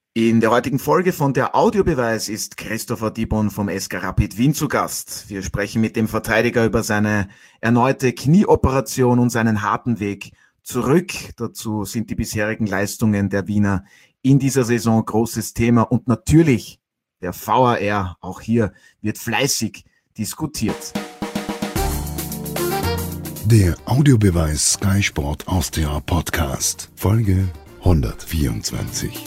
In der heutigen Folge von der Audiobeweis ist Christopher Dibon vom SK Rapid Wien zu Gast. Wir sprechen mit dem Verteidiger über seine erneute Knieoperation und seinen harten Weg zurück. Dazu sind die bisherigen Leistungen der Wiener in dieser Saison großes Thema und natürlich der VAR. Auch hier wird fleißig diskutiert. Der Audiobeweis Sky Sport Austria Podcast, Folge 124.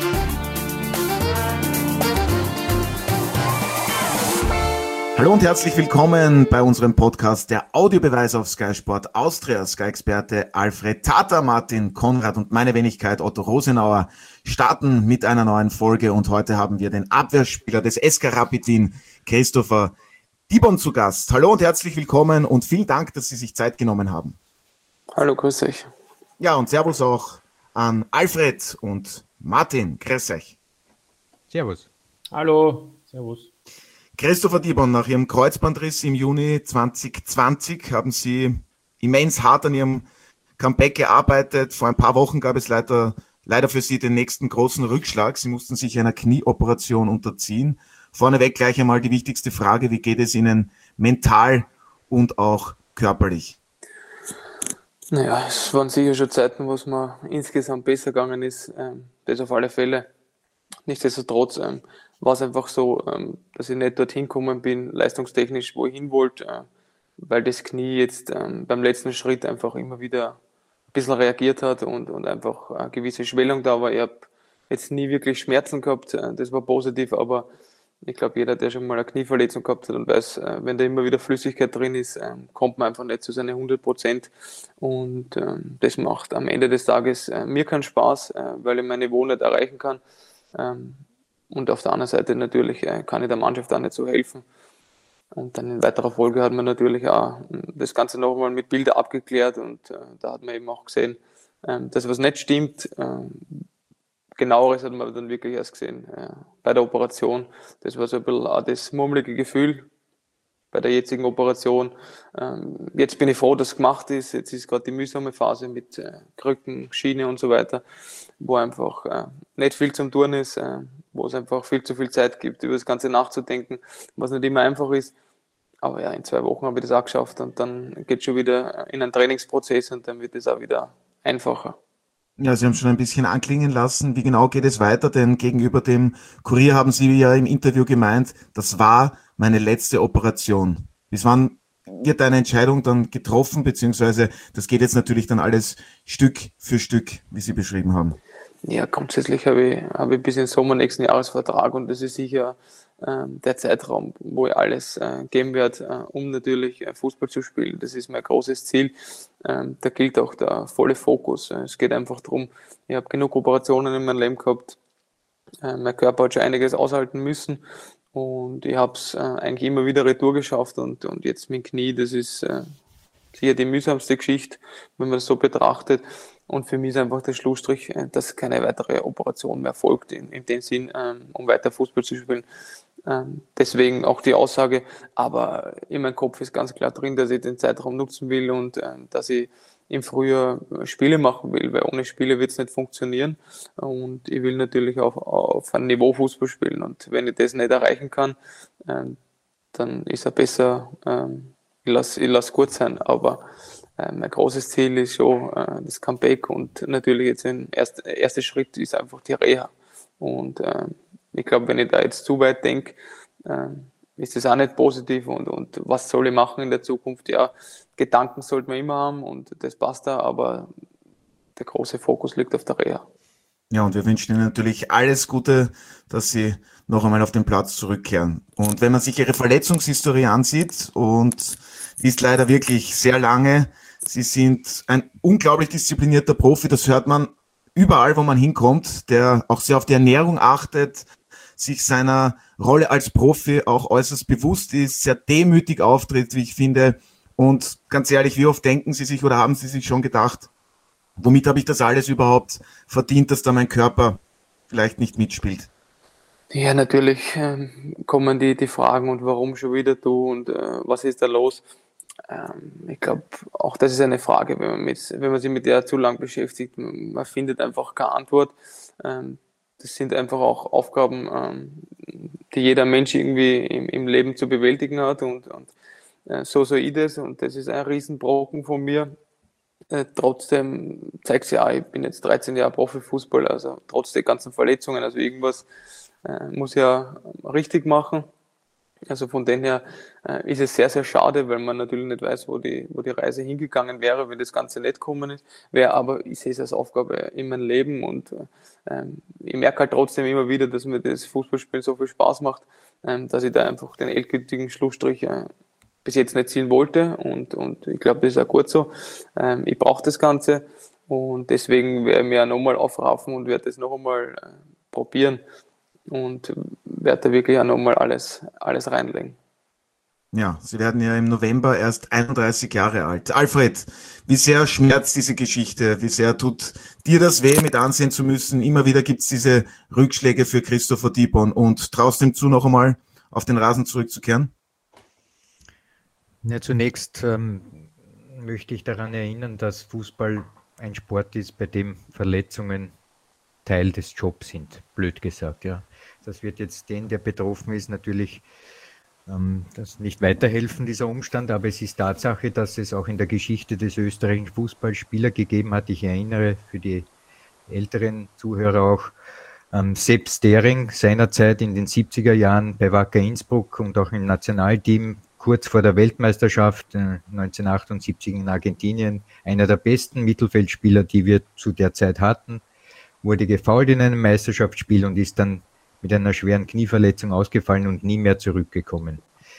Hallo und herzlich willkommen bei unserem Podcast Der Audiobeweis auf Sky Sport Austria. Sky-Experte Alfred Tata, Martin Konrad und meine Wenigkeit Otto Rosenauer starten mit einer neuen Folge und heute haben wir den Abwehrspieler des SK Rapid Wien, Christopher Dibon, zu Gast. Hallo und herzlich willkommen und vielen Dank, dass Sie sich Zeit genommen haben. Hallo, grüß euch. Ja, und Servus auch an Alfred und Martin. Grüß euch. Servus. Hallo, servus. Christopher Dibon, nach Ihrem Kreuzbandriss im Juni 2020 haben Sie immens hart an Ihrem Comeback gearbeitet. Vor ein paar Wochen gab es leider für Sie den nächsten großen Rückschlag. Sie mussten sich einer Knieoperation unterziehen. Vorneweg gleich einmal die wichtigste Frage: Wie geht es Ihnen mental und auch körperlich? Naja, es waren sicher schon Zeiten, wo es mir insgesamt besser gegangen ist. Das auf alle Fälle. Nichtsdestotrotz war es einfach so, dass ich nicht dorthin gekommen bin, leistungstechnisch, wo ich hin wollte, weil das Knie jetzt beim letzten Schritt einfach immer wieder ein bisschen reagiert hat und einfach eine gewisse Schwellung da war. Ich habe jetzt nie wirklich Schmerzen gehabt, das war positiv, aber ich glaube, jeder, der schon mal eine Knieverletzung gehabt hat und weiß, wenn da immer wieder Flüssigkeit drin ist, kommt man einfach nicht zu seinen 100%. Und das macht am Ende des Tages mir keinen Spaß, weil ich mein Niveau nicht erreichen kann. Und auf der anderen Seite natürlich kann ich der Mannschaft auch nicht so helfen. Und dann in weiterer Folge hat man natürlich auch das Ganze nochmal mit Bildern abgeklärt und da hat man eben auch gesehen, dass was nicht stimmt. Genaueres hat man dann wirklich erst gesehen bei der Operation. Das war so ein bisschen auch das murmelige Gefühl bei der jetzigen Operation. Jetzt bin ich froh, dass es gemacht ist. Jetzt ist gerade die mühsame Phase mit Krücken, Schiene und so weiter, wo einfach nicht viel zum Tun ist, wo es einfach viel zu viel Zeit gibt, über das Ganze nachzudenken, was nicht immer einfach ist. Aber ja, in 2 Wochen habe ich das auch geschafft und dann geht es schon wieder in einen Trainingsprozess und dann wird es auch wieder einfacher. Ja, Sie haben schon ein bisschen anklingen lassen. Wie genau geht es weiter? Denn gegenüber dem Kurier haben Sie ja im Interview gemeint, das war meine letzte Operation. Bis wann wird eine Entscheidung dann getroffen, beziehungsweise das geht jetzt natürlich dann alles Stück für Stück, wie Sie beschrieben haben? Ja, grundsätzlich habe ich bis in den Sommer nächsten Jahres Vertrag und das ist sicher der Zeitraum, wo ich alles geben werde, um natürlich Fußball zu spielen. Das ist mein großes Ziel. Da gilt auch der volle Fokus. Es geht einfach darum, ich habe genug Operationen in meinem Leben gehabt. Mein Körper hat schon einiges aushalten müssen und ich habe es eigentlich immer wieder retour geschafft und jetzt mit dem Knie, das ist sicher die mühsamste Geschichte, wenn man das so betrachtet. Und für mich ist einfach der Schlussstrich, dass keine weitere Operation mehr folgt, in dem Sinn, um weiter Fußball zu spielen. Deswegen auch die Aussage, aber in meinem Kopf ist ganz klar drin, dass ich den Zeitraum nutzen will und dass ich im Frühjahr Spiele machen will, weil ohne Spiele wird es nicht funktionieren. Und ich will natürlich auch auf einem Niveau Fußball spielen. Und wenn ich das nicht erreichen kann, dann ist er besser, ich lasse gut sein. Aber mein großes Ziel ist schon das Comeback und natürlich jetzt der erste Schritt ist einfach die Reha. Und ich glaube, wenn ich da jetzt zu weit denke, ist das auch nicht positiv und was soll ich machen in der Zukunft? Ja, Gedanken sollte man immer haben und das passt da, aber der große Fokus liegt auf der Reha. Ja, und wir wünschen Ihnen natürlich alles Gute, dass Sie noch einmal auf den Platz zurückkehren. Und wenn man sich Ihre Verletzungshistorie ansieht, und die ist leider wirklich sehr lange, Sie sind ein unglaublich disziplinierter Profi, das hört man überall, wo man hinkommt, der auch sehr auf die Ernährung achtet, sich seiner Rolle als Profi auch äußerst bewusst ist, sehr demütig auftritt, wie ich finde. Und ganz ehrlich, wie oft denken Sie sich oder haben Sie sich schon gedacht, womit habe ich das alles überhaupt verdient, dass da mein Körper vielleicht nicht mitspielt? Ja, natürlich kommen die Fragen und warum schon wieder du und was ist da los? Ich glaube, auch das ist eine Frage, wenn man sich mit der zu lang beschäftigt. Man findet einfach keine Antwort. das sind einfach auch Aufgaben, die jeder Mensch irgendwie im Leben zu bewältigen hat und so soll ich das und das ist ein Riesenbrocken von mir. Trotzdem zeigt sich auch, ich bin jetzt 13 Jahre Profifußballer, also trotz der ganzen Verletzungen, also irgendwas muss ich ja richtig machen. Also von dem her ist es sehr, sehr schade, weil man natürlich nicht weiß, wo die Reise hingegangen wäre, wenn das Ganze nicht gekommen wäre, aber ich sehe es als Aufgabe in meinem Leben und ich merke halt trotzdem immer wieder, dass mir das Fußballspielen so viel Spaß macht, dass ich da einfach den endgültigen Schlussstrich bis jetzt nicht ziehen wollte und ich glaube, das ist auch gut so. Ich brauche das Ganze und deswegen werde ich mich auch nochmal aufraffen und werde das noch einmal probieren und werde da wirklich auch nochmal alles reinlegen. Ja, Sie werden ja im November erst 31 Jahre alt. Alfred, wie sehr schmerzt diese Geschichte? Wie sehr tut dir das weh, mit ansehen zu müssen? Immer wieder gibt's diese Rückschläge für Christopher Dibon und traust ihm zu, noch einmal auf den Rasen zurückzukehren? Ja, zunächst möchte ich daran erinnern, dass Fußball ein Sport ist, bei dem Verletzungen Teil des Jobs sind, blöd gesagt. Ja. Das wird jetzt den, der betroffen ist, natürlich das nicht weiterhelfen, dieser Umstand, aber es ist Tatsache, dass es auch in der Geschichte des österreichischen Fußballs Spieler gegeben hat. Ich erinnere für die älteren Zuhörer auch Sepp Stering seinerzeit in den 70er Jahren bei Wacker Innsbruck und auch im Nationalteam kurz vor der Weltmeisterschaft 1978 in Argentinien, einer der besten Mittelfeldspieler, die wir zu der Zeit hatten, wurde gefoult in einem Meisterschaftsspiel und ist dann mit einer schweren Knieverletzung ausgefallen und nie mehr zurückgekommen.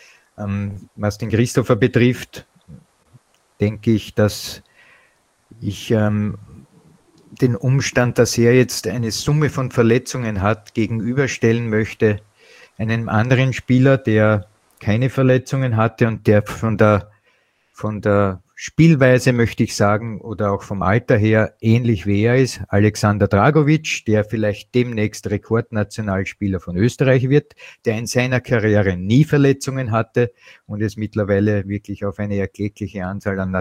Was den Christopher betrifft, denke ich, dass ich den Umstand, dass er jetzt eine Summe von Verletzungen hat, gegenüberstellen möchte einem anderen Spieler, der keine Verletzungen hatte und der von der Spielweise, möchte ich sagen, oder auch vom Alter her ähnlich wie er ist, Alexander Dragovic, der vielleicht demnächst Rekordnationalspieler von Österreich wird, der in seiner Karriere nie Verletzungen hatte und es mittlerweile wirklich auf eine erkleckliche Anzahl an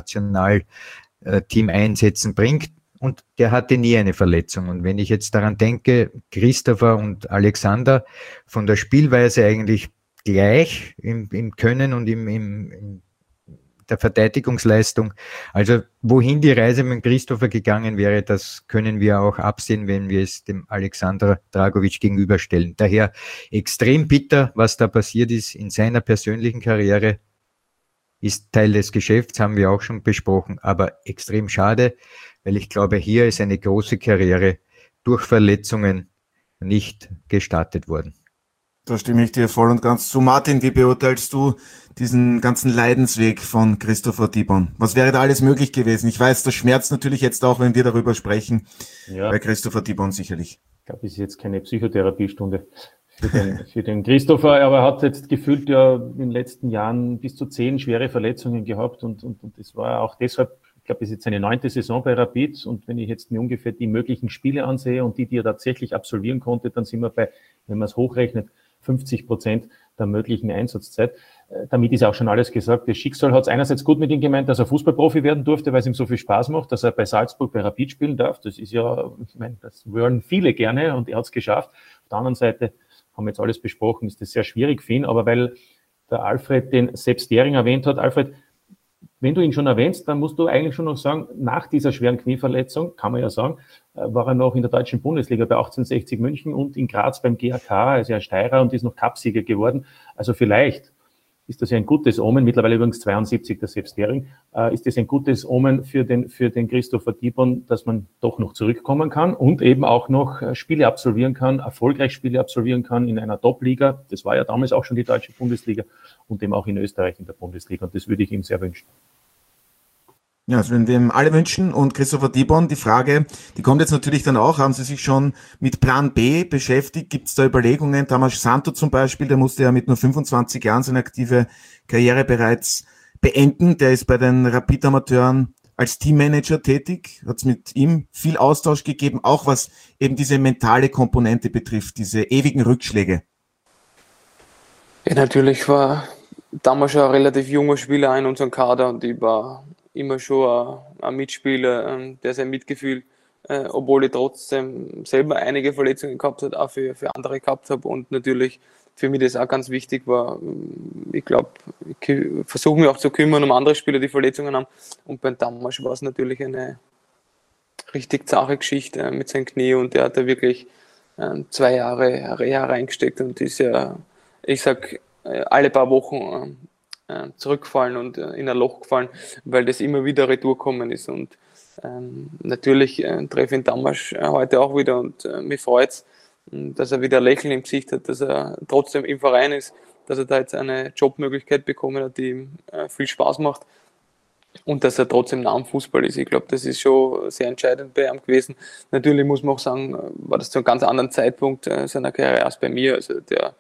Nationalteam-Einsätzen bringt. Und der hatte nie eine Verletzung. Und wenn ich jetzt daran denke, Christopher und Alexander von der Spielweise eigentlich gleich im Können und in der Verteidigungsleistung. Also wohin die Reise mit Christopher gegangen wäre, das können wir auch absehen, wenn wir es dem Alexander Dragovic gegenüberstellen. Daher extrem bitter, was da passiert ist in seiner persönlichen Karriere, ist Teil des Geschäfts, haben wir auch schon besprochen, aber extrem schade, weil ich glaube, hier ist eine große Karriere durch Verletzungen nicht gestartet worden. Da stimme ich dir voll und ganz zu. Martin, wie beurteilst du diesen ganzen Leidensweg von Christopher Dibon? Was wäre da alles möglich gewesen? Ich weiß, das schmerzt natürlich jetzt auch, wenn wir darüber sprechen, ja. Bei Christopher Dibon sicherlich. Ich glaube, es ist jetzt keine Psychotherapiestunde für den Christopher, aber er hat jetzt gefühlt ja in den letzten Jahren bis zu 10 schwere Verletzungen gehabt und das war auch deshalb, ich glaube, es ist jetzt seine 9. Saison bei Rapid und wenn ich jetzt mir ungefähr die möglichen Spiele ansehe und die er tatsächlich absolvieren konnte, dann sind wir bei, wenn man es hochrechnet, 50% der möglichen Einsatzzeit. Damit ist auch schon alles gesagt. Das Schicksal hat es einerseits gut mit ihm gemeint, dass er Fußballprofi werden durfte, weil es ihm so viel Spaß macht, dass er bei Salzburg, bei Rapid spielen darf. Das ist ja, ich meine, das wollen viele gerne und er hat es geschafft. Auf der anderen Seite, haben wir jetzt alles besprochen, ist das sehr schwierig für ihn, aber weil der Alfred den Sepp Stering erwähnt hat, Alfred, wenn du ihn schon erwähnst, dann musst du eigentlich schon noch sagen, nach dieser schweren Knieverletzung, kann man ja sagen, war er noch in der deutschen Bundesliga bei 1860 München und in Graz beim GAK, also ein Steirer und ist noch Cupsieger geworden. Also vielleicht ist das ja ein gutes Omen, mittlerweile übrigens 72 der Sepp Stering, ist das ein gutes Omen für den Christopher Dibon, dass man doch noch zurückkommen kann und eben auch noch Spiele absolvieren kann, erfolgreich Spiele absolvieren kann in einer Top-Liga. Das war ja damals auch schon die deutsche Bundesliga und eben auch in Österreich in der Bundesliga und das würde ich ihm sehr wünschen. Ja, das würden wir ihm alle wünschen. Und Christopher Dibon, die Frage, die kommt jetzt natürlich dann auch, haben Sie sich schon mit Plan B beschäftigt? Gibt es da Überlegungen? Tamas Santo zum Beispiel, der musste ja mit nur 25 Jahren seine aktive Karriere bereits beenden. Der ist bei den Rapid-Amateuren als Teammanager tätig. Hat es mit ihm viel Austausch gegeben, auch was eben diese mentale Komponente betrifft, diese ewigen Rückschläge. Ja, natürlich war damals schon ein relativ junger Spieler in unserem Kader und ich war immer schon ein Mitspieler, der sein Mitgefühl obwohl ich trotzdem selber einige Verletzungen gehabt habe, auch für andere gehabt habe und natürlich für mich das auch ganz wichtig war. Ich glaube, ich versuche mich auch zu kümmern um andere Spieler, die Verletzungen haben, und beim Damasch war es natürlich eine richtig zache Geschichte mit seinem Knie, und der hat da wirklich 2 Jahre Reha reingesteckt und ist ja, ich sag, alle paar Wochen zurückgefallen und in ein Loch gefallen, weil das immer wieder retour gekommen ist. Und natürlich treffe ich ihn Damasch heute auch wieder, und mich freut es, dass er wieder ein Lächeln im Gesicht hat, dass er trotzdem im Verein ist, dass er da jetzt eine Jobmöglichkeit bekommen hat, die ihm viel Spaß macht, und dass er trotzdem nah am Fußball ist. Ich glaube, das ist schon sehr entscheidend bei ihm gewesen. Natürlich muss man auch sagen, war das zu einem ganz anderen Zeitpunkt seiner Karriere als bei mir. Also der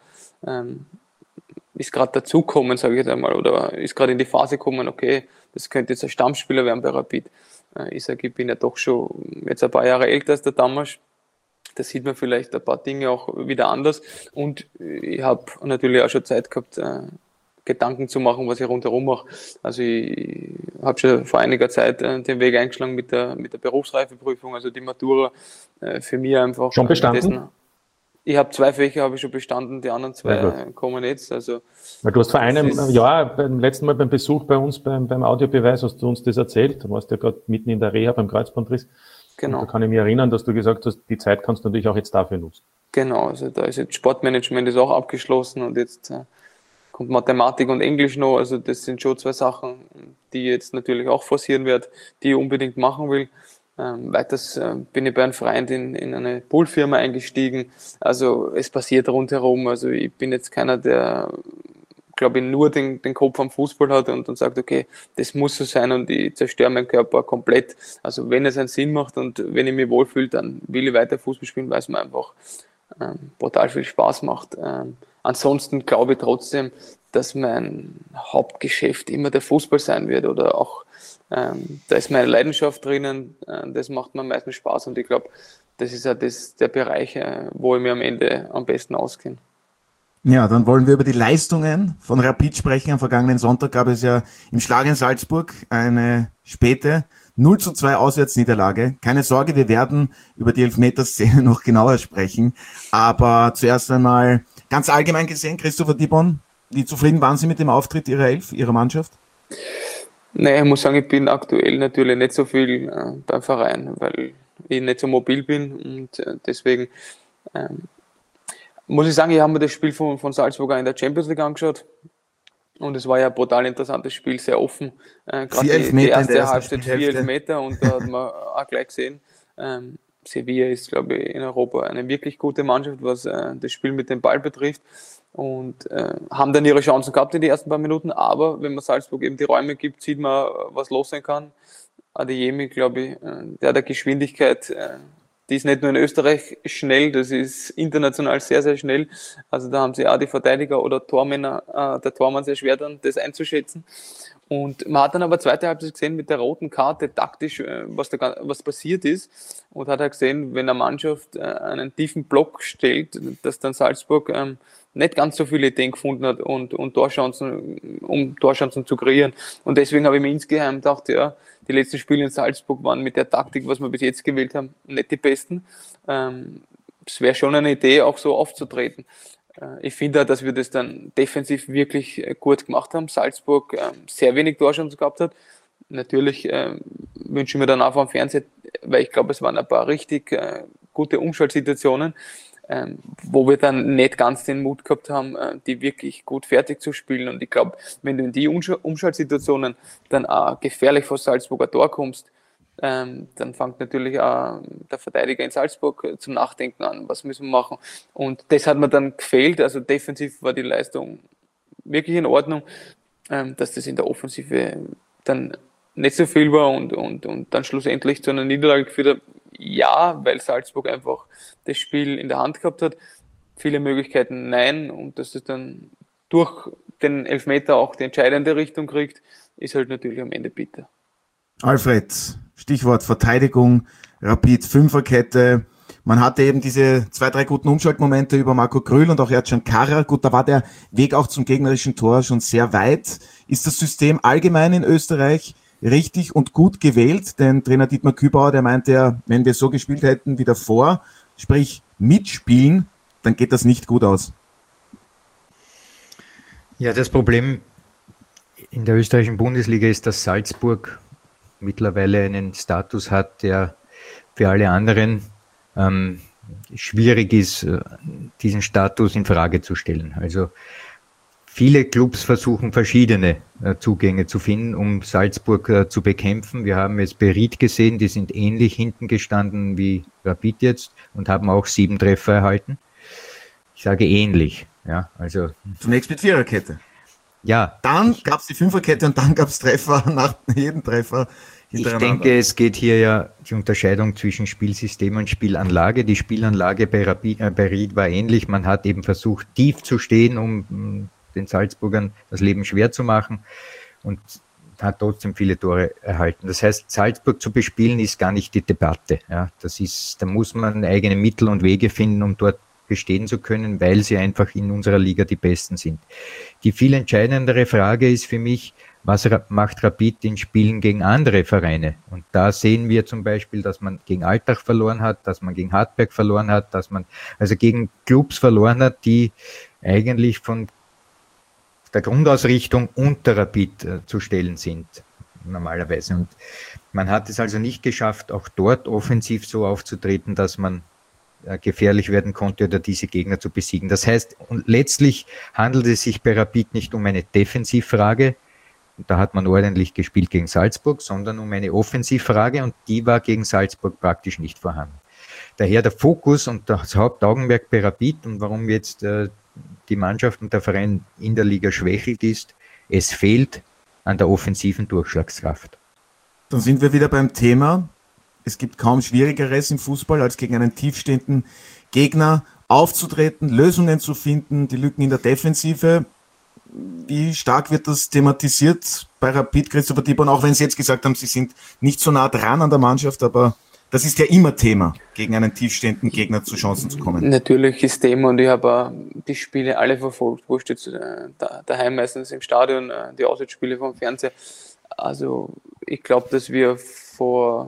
ist gerade dazugekommen, sage ich jetzt einmal, oder ist gerade in die Phase gekommen, okay, das könnte jetzt ein Stammspieler werden bei Rapid. Ich sage, ich bin ja doch schon jetzt ein paar Jahre älter als der Damasch. Da sieht man vielleicht ein paar Dinge auch wieder anders. Und ich habe natürlich auch schon Zeit gehabt, Gedanken zu machen, was ich rundherum mache. Also ich habe schon vor einiger Zeit den Weg eingeschlagen mit der Berufsreifeprüfung, also die Matura, für mich einfach. Schon bestanden? Ich habe 2 Fächer habe ich schon bestanden, die anderen 2 kommen jetzt. Also, weil du hast vor einem Jahr, beim letzten Mal beim Besuch bei uns beim Audiobeweis, hast du uns das erzählt. Du warst ja gerade mitten in der Reha beim Kreuzbandriss. Genau. Und da kann ich mich erinnern, dass du gesagt hast, die Zeit kannst du natürlich auch jetzt dafür nutzen. Genau, also da ist jetzt Sportmanagement ist auch abgeschlossen, und jetzt kommt Mathematik und Englisch noch. Also das sind schon 2 Sachen, die ich jetzt natürlich auch forcieren werde, die ich unbedingt machen will. Weiters bin ich bei einem Freund in eine Poolfirma eingestiegen. Also es passiert rundherum. Also ich bin jetzt keiner, der, glaube ich, nur den Kopf am Fußball hat und sagt, okay, das muss so sein und ich zerstöre meinen Körper komplett. Also wenn es einen Sinn macht und wenn ich mich wohlfühle, dann will ich weiter Fußball spielen, weil es mir einfach brutal viel Spaß macht. Ansonsten glaube ich trotzdem, dass mein Hauptgeschäft immer der Fußball sein wird, oder auch da ist meine Leidenschaft drinnen, das macht mir am meisten Spaß, und ich glaube, das ist ja der Bereich, wo ich mir am Ende am besten auskenne. Ja, dann wollen wir über die Leistungen von Rapid sprechen. Am vergangenen Sonntag gab es ja im Schlag in Salzburg eine späte 0:2 Auswärtsniederlage. Keine Sorge, wir werden über die Elfmeterszene noch genauer sprechen. Aber zuerst einmal ganz allgemein gesehen, Christopher Dibon, wie zufrieden waren Sie mit dem Auftritt Ihrer Elf, Ihrer Mannschaft? Naja, ich muss sagen, ich bin aktuell natürlich nicht so viel beim Verein, weil ich nicht so mobil bin, und deswegen muss ich sagen, ich habe mir das Spiel von Salzburg auch in der Champions League angeschaut, und es war ja ein brutal interessantes Spiel, sehr offen. Gerade die erste Halbzeit 4 Elfmeter, und da hat man auch gleich gesehen, Sevilla ist, glaube ich, in Europa eine wirklich gute Mannschaft, was das Spiel mit dem Ball betrifft, und haben dann ihre Chancen gehabt in den ersten paar Minuten, aber wenn man Salzburg eben die Räume gibt, sieht man, was los sein kann. Adeyemi, glaube ich, der hat eine Geschwindigkeit, die ist nicht nur in Österreich schnell, das ist international sehr, sehr schnell. Also da haben sie auch die Verteidiger oder Tormänner, der Tormann sehr schwer dann, das einzuschätzen. Und man hat dann aber zweite Halbzeit gesehen mit der roten Karte taktisch, was passiert ist, und hat halt gesehen, wenn eine Mannschaft einen tiefen Block stellt, dass dann Salzburg nicht ganz so viele Ideen gefunden hat um Torchancen zu kreieren. Und deswegen habe ich mir insgeheim gedacht, ja, die letzten Spiele in Salzburg waren mit der Taktik, was wir bis jetzt gewählt haben, nicht die besten. Es wäre schon eine Idee, auch so aufzutreten. Ich finde auch, dass wir das dann defensiv wirklich gut gemacht haben. Salzburg sehr wenig Torchancen gehabt hat. Natürlich wünschen wir dann auch am Fernseher, weil ich glaube, es waren ein paar richtig gute Umschaltsituationen, wo wir dann nicht ganz den Mut gehabt haben, die wirklich gut fertig zu spielen. Und ich glaube, wenn du in die Umschaltsituationen dann auch gefährlich vor Salzburger Tor kommst, dann fängt natürlich auch der Verteidiger in Salzburg zum Nachdenken an, was müssen wir machen. Und das hat mir dann gefehlt. Also defensiv war die Leistung wirklich in Ordnung, dass das in der Offensive dann nicht so viel war und dann schlussendlich zu einer Niederlage geführt hat. Ja, weil Salzburg einfach das Spiel in der Hand gehabt hat. Viele Möglichkeiten nein, und dass es dann durch den Elfmeter auch die entscheidende Richtung kriegt, ist halt natürlich am Ende bitter. Alfred, Stichwort Verteidigung, Rapid, Fünferkette. Man hatte eben diese 2, 3 guten Umschaltmomente über Marco Grüll und auch Ercan Kara. Gut, da war der Weg auch zum gegnerischen Tor schon sehr weit. Ist das System allgemein in Österreich richtig und gut gewählt, denn Trainer Dietmar Kübauer, der meinte ja, wenn wir so gespielt hätten wie davor, sprich mitspielen, dann geht das nicht gut aus. Ja, das Problem in der österreichischen Bundesliga ist, dass Salzburg mittlerweile einen Status hat, der für alle anderen schwierig ist, diesen Status in Frage zu stellen. Also viele Clubs versuchen verschiedene Zugänge zu finden, um Salzburg zu bekämpfen. Wir haben jetzt bei Ried gesehen, die sind ähnlich hinten gestanden wie Rapid jetzt und haben auch 7 Treffer erhalten. Ich sage ähnlich. Ja, also zunächst mit Viererkette. Ja. Dann gab es die Fünferkette und dann gab es Treffer nach jedem Treffer. Ich denke, es geht hier ja die Unterscheidung zwischen Spielsystem und Spielanlage. Die Spielanlage bei Ried war ähnlich. Man hat eben versucht, tief zu stehen, um den Salzburgern das Leben schwer zu machen und hat trotzdem viele Tore erhalten. Das heißt, Salzburg zu bespielen ist gar nicht die Debatte. Ja, da muss man eigene Mittel und Wege finden, um dort bestehen zu können, weil sie einfach in unserer Liga die Besten sind. Die viel entscheidendere Frage ist für mich, was macht Rapid in Spielen gegen andere Vereine? Und da sehen wir zum Beispiel, dass man gegen Altach verloren hat, dass man gegen Hartberg verloren hat, dass man also gegen Clubs verloren hat, die eigentlich von der Grundausrichtung unter Rapid zu stellen sind, normalerweise. Und man hat es also nicht geschafft, auch dort offensiv so aufzutreten, dass man gefährlich werden konnte oder diese Gegner zu besiegen. Das heißt, und letztlich handelt es sich bei Rapid nicht um eine Defensivfrage, da hat man ordentlich gespielt gegen Salzburg, sondern um eine Offensivfrage und die war gegen Salzburg praktisch nicht vorhanden. Daher der Fokus und das Hauptaugenmerk bei Rapid und warum jetzt die Mannschaft und der Verein in der Liga schwächelt ist, es fehlt an der offensiven Durchschlagskraft. Dann sind wir wieder beim Thema. Es gibt kaum Schwierigeres im Fußball, als gegen einen tiefstehenden Gegner aufzutreten, Lösungen zu finden, die Lücken in der Defensive. Wie stark wird das thematisiert bei Rapid, Christopher Dieborn, auch wenn Sie jetzt gesagt haben, Sie sind nicht so nah dran an der Mannschaft, aber das ist ja immer Thema, gegen einen tiefstehenden Gegner zu Chancen zu kommen. Natürlich ist Thema und ich habe die Spiele alle verfolgt, wurscht jetzt daheim meistens im Stadion, die Auswärtsspiele vom Fernseher. Also ich glaube, dass wir vor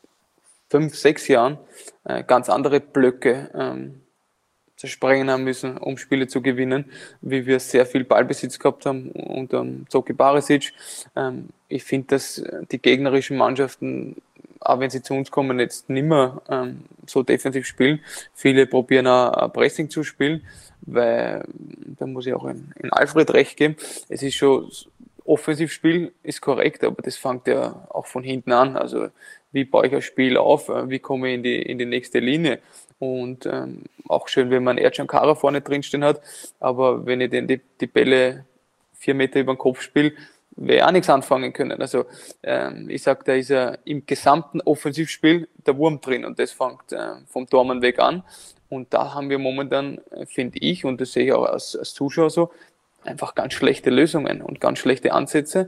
5, 6 Jahren ganz andere Blöcke zersprengen haben müssen, um Spiele zu gewinnen, wie wir sehr viel Ballbesitz gehabt haben unter Zoki Barisic. Ich finde, dass die gegnerischen Mannschaften, auch wenn sie zu uns kommen, jetzt nicht mehr so defensiv spielen. Viele probieren auch Pressing zu spielen, weil da muss ich auch in Alfred recht geben. Es ist schon, Offensivspiel ist korrekt, aber das fängt ja auch von hinten an. Also wie baue ich ein Spiel auf, wie komme ich in die nächste Linie. Und auch schön, wenn man Ercan Kara vorne drinstehen hat, aber wenn ich denn die Bälle 4 Meter über den Kopf spiele, werde ich auch nichts anfangen können. Also ich sage, da ist ja im gesamten Offensivspiel der Wurm drin und das fängt vom Tormann weg an. Und da haben wir momentan, finde ich, und das sehe ich auch als Zuschauer so, einfach ganz schlechte Lösungen und ganz schlechte Ansätze.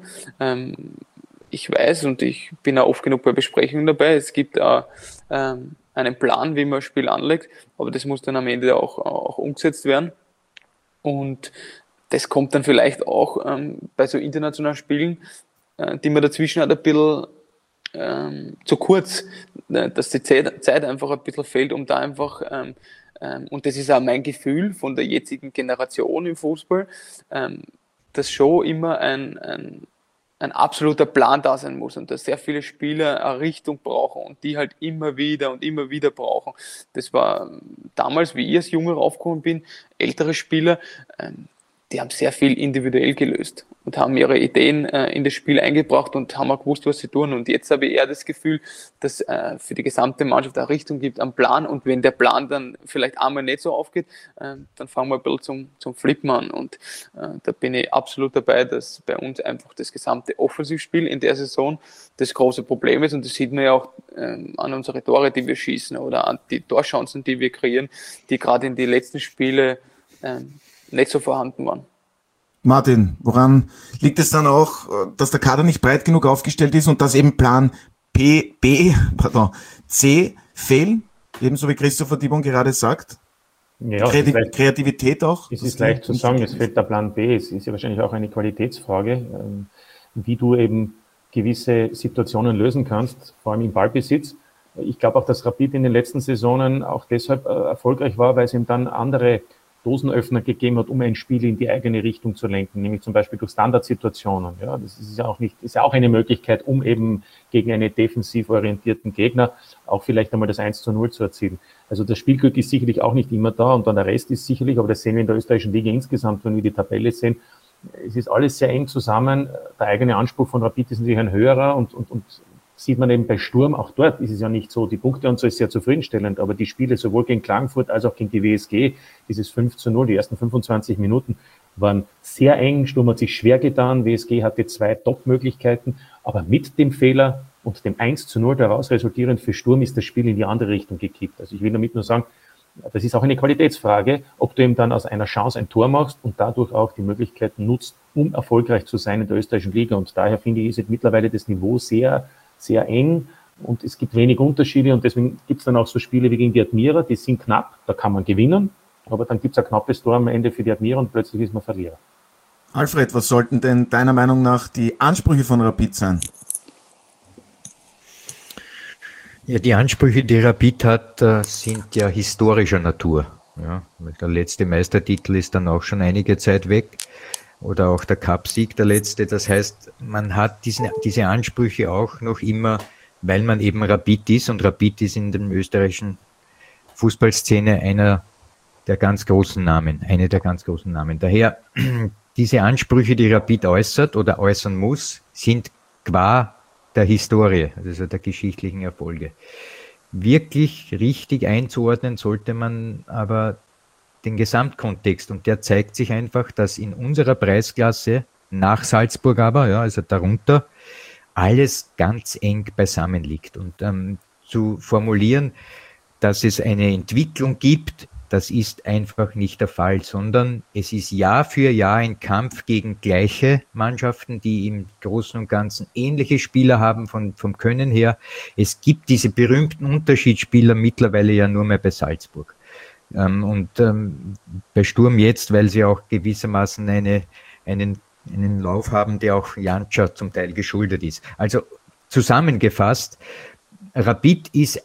Ich weiß und ich bin auch oft genug bei Besprechungen dabei, es gibt auch einen Plan, wie man ein Spiel anlegt, aber das muss dann am Ende auch umgesetzt werden. Und das kommt dann vielleicht auch bei so internationalen Spielen, die man dazwischen hat, ein bisschen zu kurz, dass die Zeit einfach ein bisschen fehlt, um da einfach, und das ist auch mein Gefühl von der jetzigen Generation im Fußball, dass schon immer ein absoluter Plan da sein muss und dass sehr viele Spieler eine Richtung brauchen und die halt immer wieder brauchen. Das war damals, wie ich als Junge raufgekommen bin, ältere Spieler, die haben sehr viel individuell gelöst und haben ihre Ideen in das Spiel eingebracht und haben auch gewusst, was sie tun. Und jetzt habe ich eher das Gefühl, dass für die gesamte Mannschaft eine Richtung gibt, einen Plan. Und wenn der Plan dann vielleicht einmal nicht so aufgeht, dann fangen wir ein bisschen zum Flippen an. Und da bin ich absolut dabei, dass bei uns einfach das gesamte Offensivspiel in der Saison das große Problem ist. Und das sieht man ja auch an unsere Tore, die wir schießen oder an die Torchancen, die wir kreieren, die gerade in die letzten Spiele nicht so vorhanden waren. Martin, woran liegt es dann auch, dass der Kader nicht breit genug aufgestellt ist und dass eben Plan C fehlen, ebenso wie Christopher Dieborn gerade sagt? Ja, Kreativität auch? Es ist leicht zu sagen, es fehlt der Plan B. Es ist ja wahrscheinlich auch eine Qualitätsfrage, wie du eben gewisse Situationen lösen kannst, vor allem im Ballbesitz. Ich glaube auch, dass Rapid in den letzten Saisonen auch deshalb erfolgreich war, weil es ihm dann andere Dosenöffner gegeben hat, um ein Spiel in die eigene Richtung zu lenken, nämlich zum Beispiel durch Standardsituationen. Ja, das ist ja auch eine Möglichkeit, um eben gegen einen defensiv orientierten Gegner auch vielleicht einmal das 1:0 zu erzielen. Also das Spielglück ist sicherlich auch nicht immer da und dann der Rest ist sicherlich, aber das sehen wir in der österreichischen Liga insgesamt, wenn wir die Tabelle sehen. Es ist alles sehr eng zusammen. Der eigene Anspruch von Rapid ist natürlich ein höherer und sieht man eben bei Sturm, auch dort ist es ja nicht so, die Punkteanzahl ist sehr zufriedenstellend, aber die Spiele sowohl gegen Klagenfurt als auch gegen die WSG, dieses 5:0, die ersten 25 Minuten waren sehr eng, Sturm hat sich schwer getan, WSG hatte 2 Top-Möglichkeiten, aber mit dem Fehler und dem 1:0 daraus resultierend für Sturm ist das Spiel in die andere Richtung gekippt. Also ich will damit nur sagen, das ist auch eine Qualitätsfrage, ob du eben dann aus einer Chance ein Tor machst und dadurch auch die Möglichkeiten nutzt, um erfolgreich zu sein in der österreichischen Liga. Und daher finde ich, ist jetzt mittlerweile das Niveau sehr eng und es gibt wenig Unterschiede und deswegen gibt es dann auch so Spiele wie gegen die Admira, die sind knapp, da kann man gewinnen, aber dann gibt es ein knappes Tor am Ende für die Admira und plötzlich ist man Verlierer. Alfred, was sollten denn deiner Meinung nach die Ansprüche von Rapid sein? Ja, die Ansprüche, die Rapid hat, sind ja historischer Natur. Ja, der letzte Meistertitel ist dann auch schon einige Zeit weg. Oder auch der Cup-Sieg, der letzte. Das heißt, man hat diese Ansprüche auch noch immer, weil man eben Rapid ist. Und Rapid ist in der österreichischen Fußballszene eine der ganz großen Namen. Daher, diese Ansprüche, die Rapid äußert oder äußern muss, sind qua der Historie, also der geschichtlichen Erfolge. Wirklich richtig einzuordnen sollte man aber den Gesamtkontext und der zeigt sich einfach, dass in unserer Preisklasse nach Salzburg aber, ja, also darunter, alles ganz eng beisammen liegt. Und zu formulieren, dass es eine Entwicklung gibt, das ist einfach nicht der Fall, sondern es ist Jahr für Jahr ein Kampf gegen gleiche Mannschaften, die im Großen und Ganzen ähnliche Spieler haben vom Können her. Es gibt diese berühmten Unterschiedsspieler mittlerweile ja nur mehr bei Salzburg. Bei Sturm jetzt, weil sie auch gewissermaßen einen Lauf haben, der auch Janča zum Teil geschuldet ist. Also zusammengefasst, Rapid ist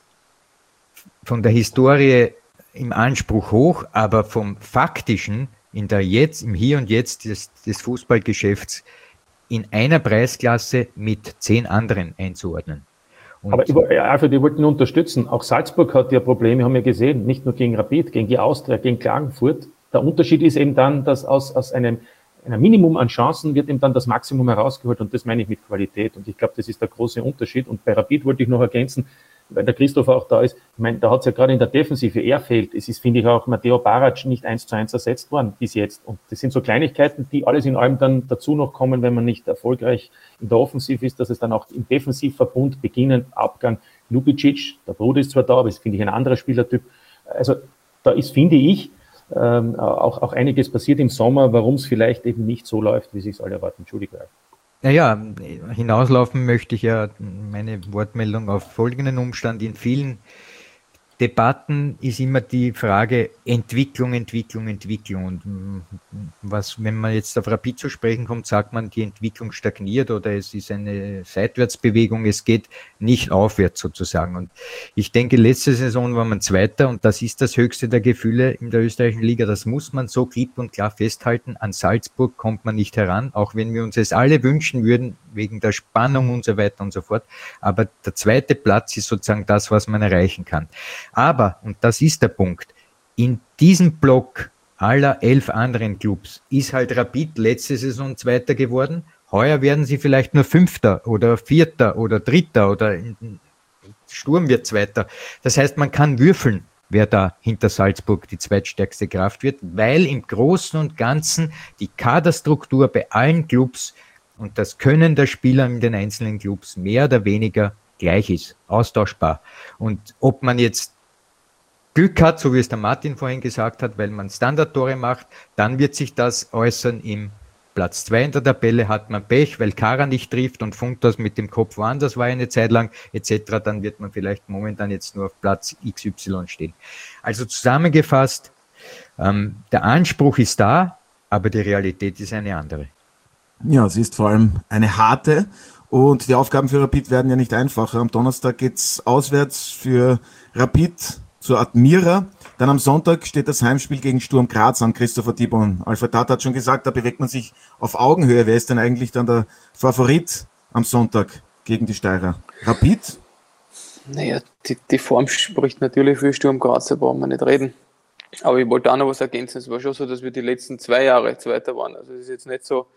von der Historie im Anspruch hoch, aber vom Faktischen im Hier und Jetzt des Fußballgeschäfts in einer Preisklasse mit 10 anderen einzuordnen. Und aber Alfred, ich wollte ihn unterstützen. Auch Salzburg hat ja Probleme, haben wir gesehen, nicht nur gegen Rapid, gegen die Austria, gegen Klagenfurt. Der Unterschied ist eben dann, dass aus einem Minimum an Chancen wird eben dann das Maximum herausgeholt und das meine ich mit Qualität. Und ich glaube, das ist der große Unterschied. Und bei Rapid wollte ich noch ergänzen, weil der Christoph auch da ist, ich meine, da hat es ja gerade in der Defensive, er fehlt. Es ist, finde ich, auch Matteo Barac nicht 1:1 ersetzt worden bis jetzt. Und das sind so Kleinigkeiten, die alles in allem dann dazu noch kommen, wenn man nicht erfolgreich in der Offensive ist, dass es dann auch im Defensivverbund beginnend Abgang Ljubicic, der Bruder ist zwar da, aber ist, finde ich, ein anderer Spielertyp. Also da ist, finde ich, auch einiges passiert im Sommer, warum es vielleicht eben nicht so läuft, wie sich es alle erwarten. Entschuldigung. Naja, hinauslaufen möchte ich ja meine Wortmeldung auf folgenden Umstand. In vielen Debatten ist immer die Frage Entwicklung. Und wenn man jetzt auf Rapid zu sprechen kommt, sagt man, die Entwicklung stagniert oder es ist eine Seitwärtsbewegung, es geht nicht aufwärts sozusagen. Und ich denke, letzte Saison war man Zweiter und das ist das höchste der Gefühle in der österreichischen Liga. Das muss man so klipp und klar festhalten. An Salzburg kommt man nicht heran, auch wenn wir uns es alle wünschen würden, wegen der Spannung und so weiter und so fort. Aber der zweite Platz ist sozusagen das, was man erreichen kann. Aber, und das ist der Punkt, in diesem Block aller 11 anderen Clubs ist halt Rapid letzte Saison Zweiter geworden. Heuer werden sie vielleicht nur Fünfter oder Vierter oder Dritter oder Sturm wird Zweiter. Das heißt, man kann würfeln, wer da hinter Salzburg die zweitstärkste Kraft wird, weil im Großen und Ganzen die Kaderstruktur bei allen Clubs und das Können der Spieler in den einzelnen Clubs mehr oder weniger gleich ist, austauschbar. Und ob man jetzt Glück hat, so wie es der Martin vorhin gesagt hat, weil man Standardtore macht, dann wird sich das äußern im Platz 2 in der Tabelle. Hat man Pech, weil Kara nicht trifft und Funtas mit dem Kopf woanders war eine Zeit lang etc., dann wird man vielleicht momentan jetzt nur auf Platz XY stehen. Also zusammengefasst, der Anspruch ist da, aber die Realität ist eine andere. Ja, es ist vor allem eine harte Und die Aufgaben für Rapid werden ja nicht einfacher. Am Donnerstag geht's auswärts für Rapid zur Admira. Dann am Sonntag steht das Heimspiel gegen Sturm Graz an, Christopher Dibon. Alfred Tat hat schon gesagt, da bewegt man sich auf Augenhöhe. Wer ist denn eigentlich dann der Favorit am Sonntag gegen die Steirer? Rapid? Naja, die Form spricht natürlich für Sturm Graz, da brauchen wir nicht reden. Aber ich wollte auch noch was ergänzen. Es war schon so, dass wir die letzten 2 Jahre Zweiter waren. Also es ist jetzt nicht so,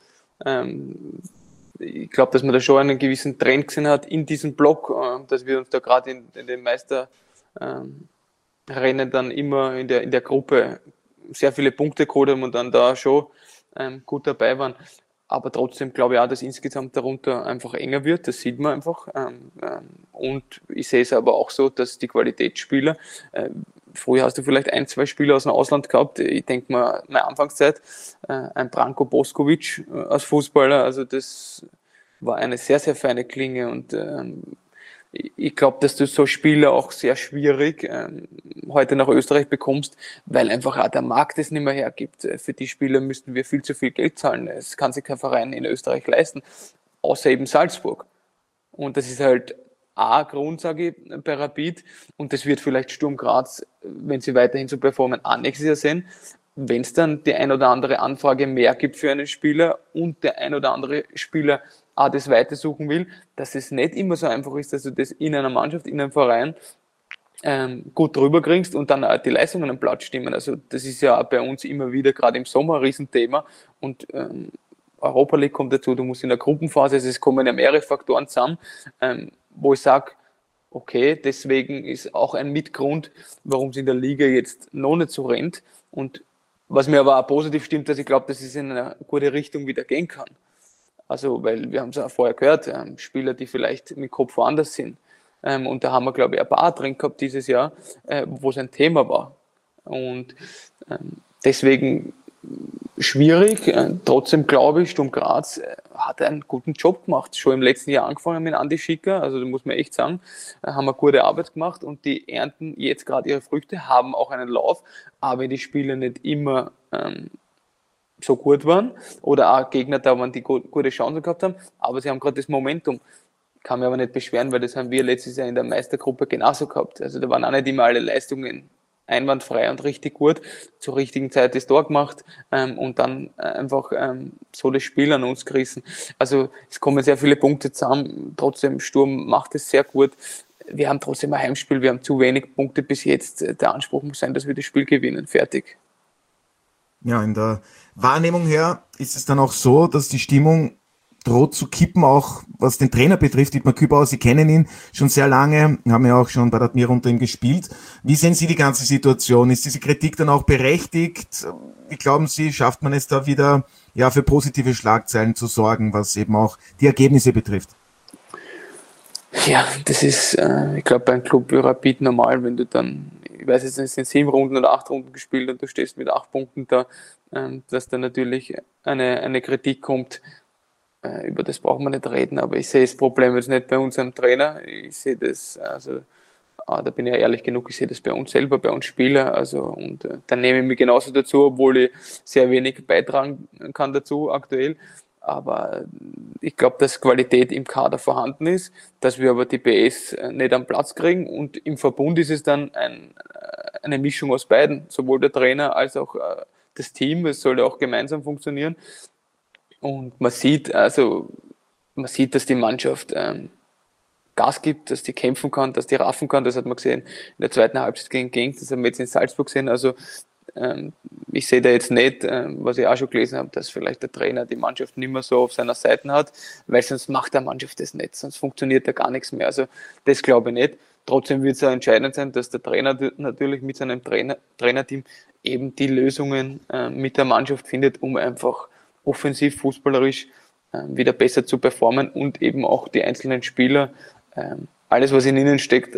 ich glaube, dass man da schon einen gewissen Trend gesehen hat in diesem Block, dass wir uns da gerade in den Meisterrennen dann immer in der Gruppe sehr viele Punkte geholt haben und dann da schon gut dabei waren. Aber trotzdem glaube ich auch, dass insgesamt darunter einfach enger wird. Das sieht man einfach. Und ich sehe es aber auch so, dass die Qualitätsspieler, früher hast du vielleicht 1, 2 Spieler aus dem Ausland gehabt. Ich denke mal, meine Anfangszeit, ein Branko Boskovic als Fußballer, also das war eine sehr, sehr feine Klinge. Und ich glaube, dass du so Spieler auch sehr schwierig heute nach Österreich bekommst, weil einfach auch der Markt es nicht mehr hergibt. Für die Spieler müssten wir viel zu viel Geld zahlen. Es kann sich kein Verein in Österreich leisten, außer eben Salzburg. Und das ist halt ein Grund, sage ich, bei Rapid. Und das wird vielleicht Sturm Graz, wenn sie weiterhin so performen, auch nächstes Jahr sehen. Wenn es dann die ein oder andere Anfrage mehr gibt für einen Spieler und der ein oder andere Spieler auch das Weite suchen will, dass es nicht immer so einfach ist, dass du das in einer Mannschaft, in einem Verein gut drüber kriegst und dann auch die Leistungen am Platz stimmen. Also das ist ja auch bei uns immer wieder, gerade im Sommer, ein Riesenthema. Und Europa League kommt dazu, du musst in der Gruppenphase, also es kommen ja mehrere Faktoren zusammen, wo ich sage, okay, deswegen ist auch ein Mitgrund, warum es in der Liga jetzt noch nicht so rennt. Und was mir aber auch positiv stimmt, dass ich glaube, dass es in eine gute Richtung wieder gehen kann. Also, weil wir haben es auch vorher gehört, Spieler, die vielleicht mit Kopf woanders sind. Und da haben wir, glaube ich, ein paar drin gehabt dieses Jahr, wo es ein Thema war. Und deswegen schwierig. Trotzdem glaube ich, Sturm Graz hat einen guten Job gemacht. Schon im letzten Jahr angefangen mit Andi Schicker, also da muss man echt sagen, haben eine gute Arbeit gemacht und die ernten jetzt gerade ihre Früchte, haben auch einen Lauf, aber wenn die Spiele nicht immer so gut waren oder auch Gegner da waren, die gute Chancen gehabt haben, aber sie haben gerade das Momentum. Kann mich aber nicht beschweren, weil das haben wir letztes Jahr in der Meistergruppe genauso gehabt. Also da waren auch nicht immer alle Leistungen einwandfrei und richtig gut, zur richtigen Zeit das Tor gemacht und dann einfach so das Spiel an uns gerissen. Also es kommen sehr viele Punkte zusammen, trotzdem Sturm macht es sehr gut. Wir haben trotzdem ein Heimspiel, wir haben zu wenig Punkte bis jetzt. Der Anspruch muss sein, dass wir das Spiel gewinnen. Fertig. Ja, in der Wahrnehmung her ist es dann auch so, dass die Stimmung droht zu kippen, auch was den Trainer betrifft. Dietmar Kübauer, Sie kennen ihn schon sehr lange, haben ja auch schon bei der Admira unter ihm gespielt. Wie sehen Sie die ganze Situation? Ist diese Kritik dann auch berechtigt? Wie glauben Sie, schafft man es da wieder, ja, für positive Schlagzeilen zu sorgen, was eben auch die Ergebnisse betrifft? Ja, das ist, ich glaube, bei einem Club wie Rapid normal, wenn du dann, ich weiß jetzt nicht, es sind 7 Runden oder 8 Runden gespielt und du stehst mit 8 Punkten da, dass da natürlich eine Kritik kommt. Über das braucht man nicht reden, aber ich sehe das Problem jetzt nicht bei unserem Trainer. Ich sehe das, also da bin ich ja ehrlich genug, ich sehe das bei uns selber, bei uns Spieler, also und dann nehme ich mich genauso dazu, obwohl ich sehr wenig beitragen kann dazu aktuell. Aber ich glaube, dass Qualität im Kader vorhanden ist, dass wir aber die PS nicht am Platz kriegen und im Verbund ist es dann eine Mischung aus beiden, sowohl der Trainer als auch das Team, es soll ja auch gemeinsam funktionieren. Und man sieht, dass die Mannschaft Gas gibt, dass die kämpfen kann, dass die raffen kann. Das hat man gesehen in der zweiten Halbzeit gegen Genk, das haben wir jetzt in Salzburg gesehen. Also ich sehe da jetzt nicht, was ich auch schon gelesen habe, dass vielleicht der Trainer die Mannschaft nicht mehr so auf seiner Seite hat, weil sonst macht der Mannschaft das nicht, sonst funktioniert da gar nichts mehr. Also das glaube ich nicht. Trotzdem wird es auch entscheidend sein, dass der Trainer natürlich mit seinem Trainerteam eben die Lösungen mit der Mannschaft findet, um einfach offensiv, fußballerisch wieder besser zu performen und eben auch die einzelnen Spieler, alles was in ihnen steckt,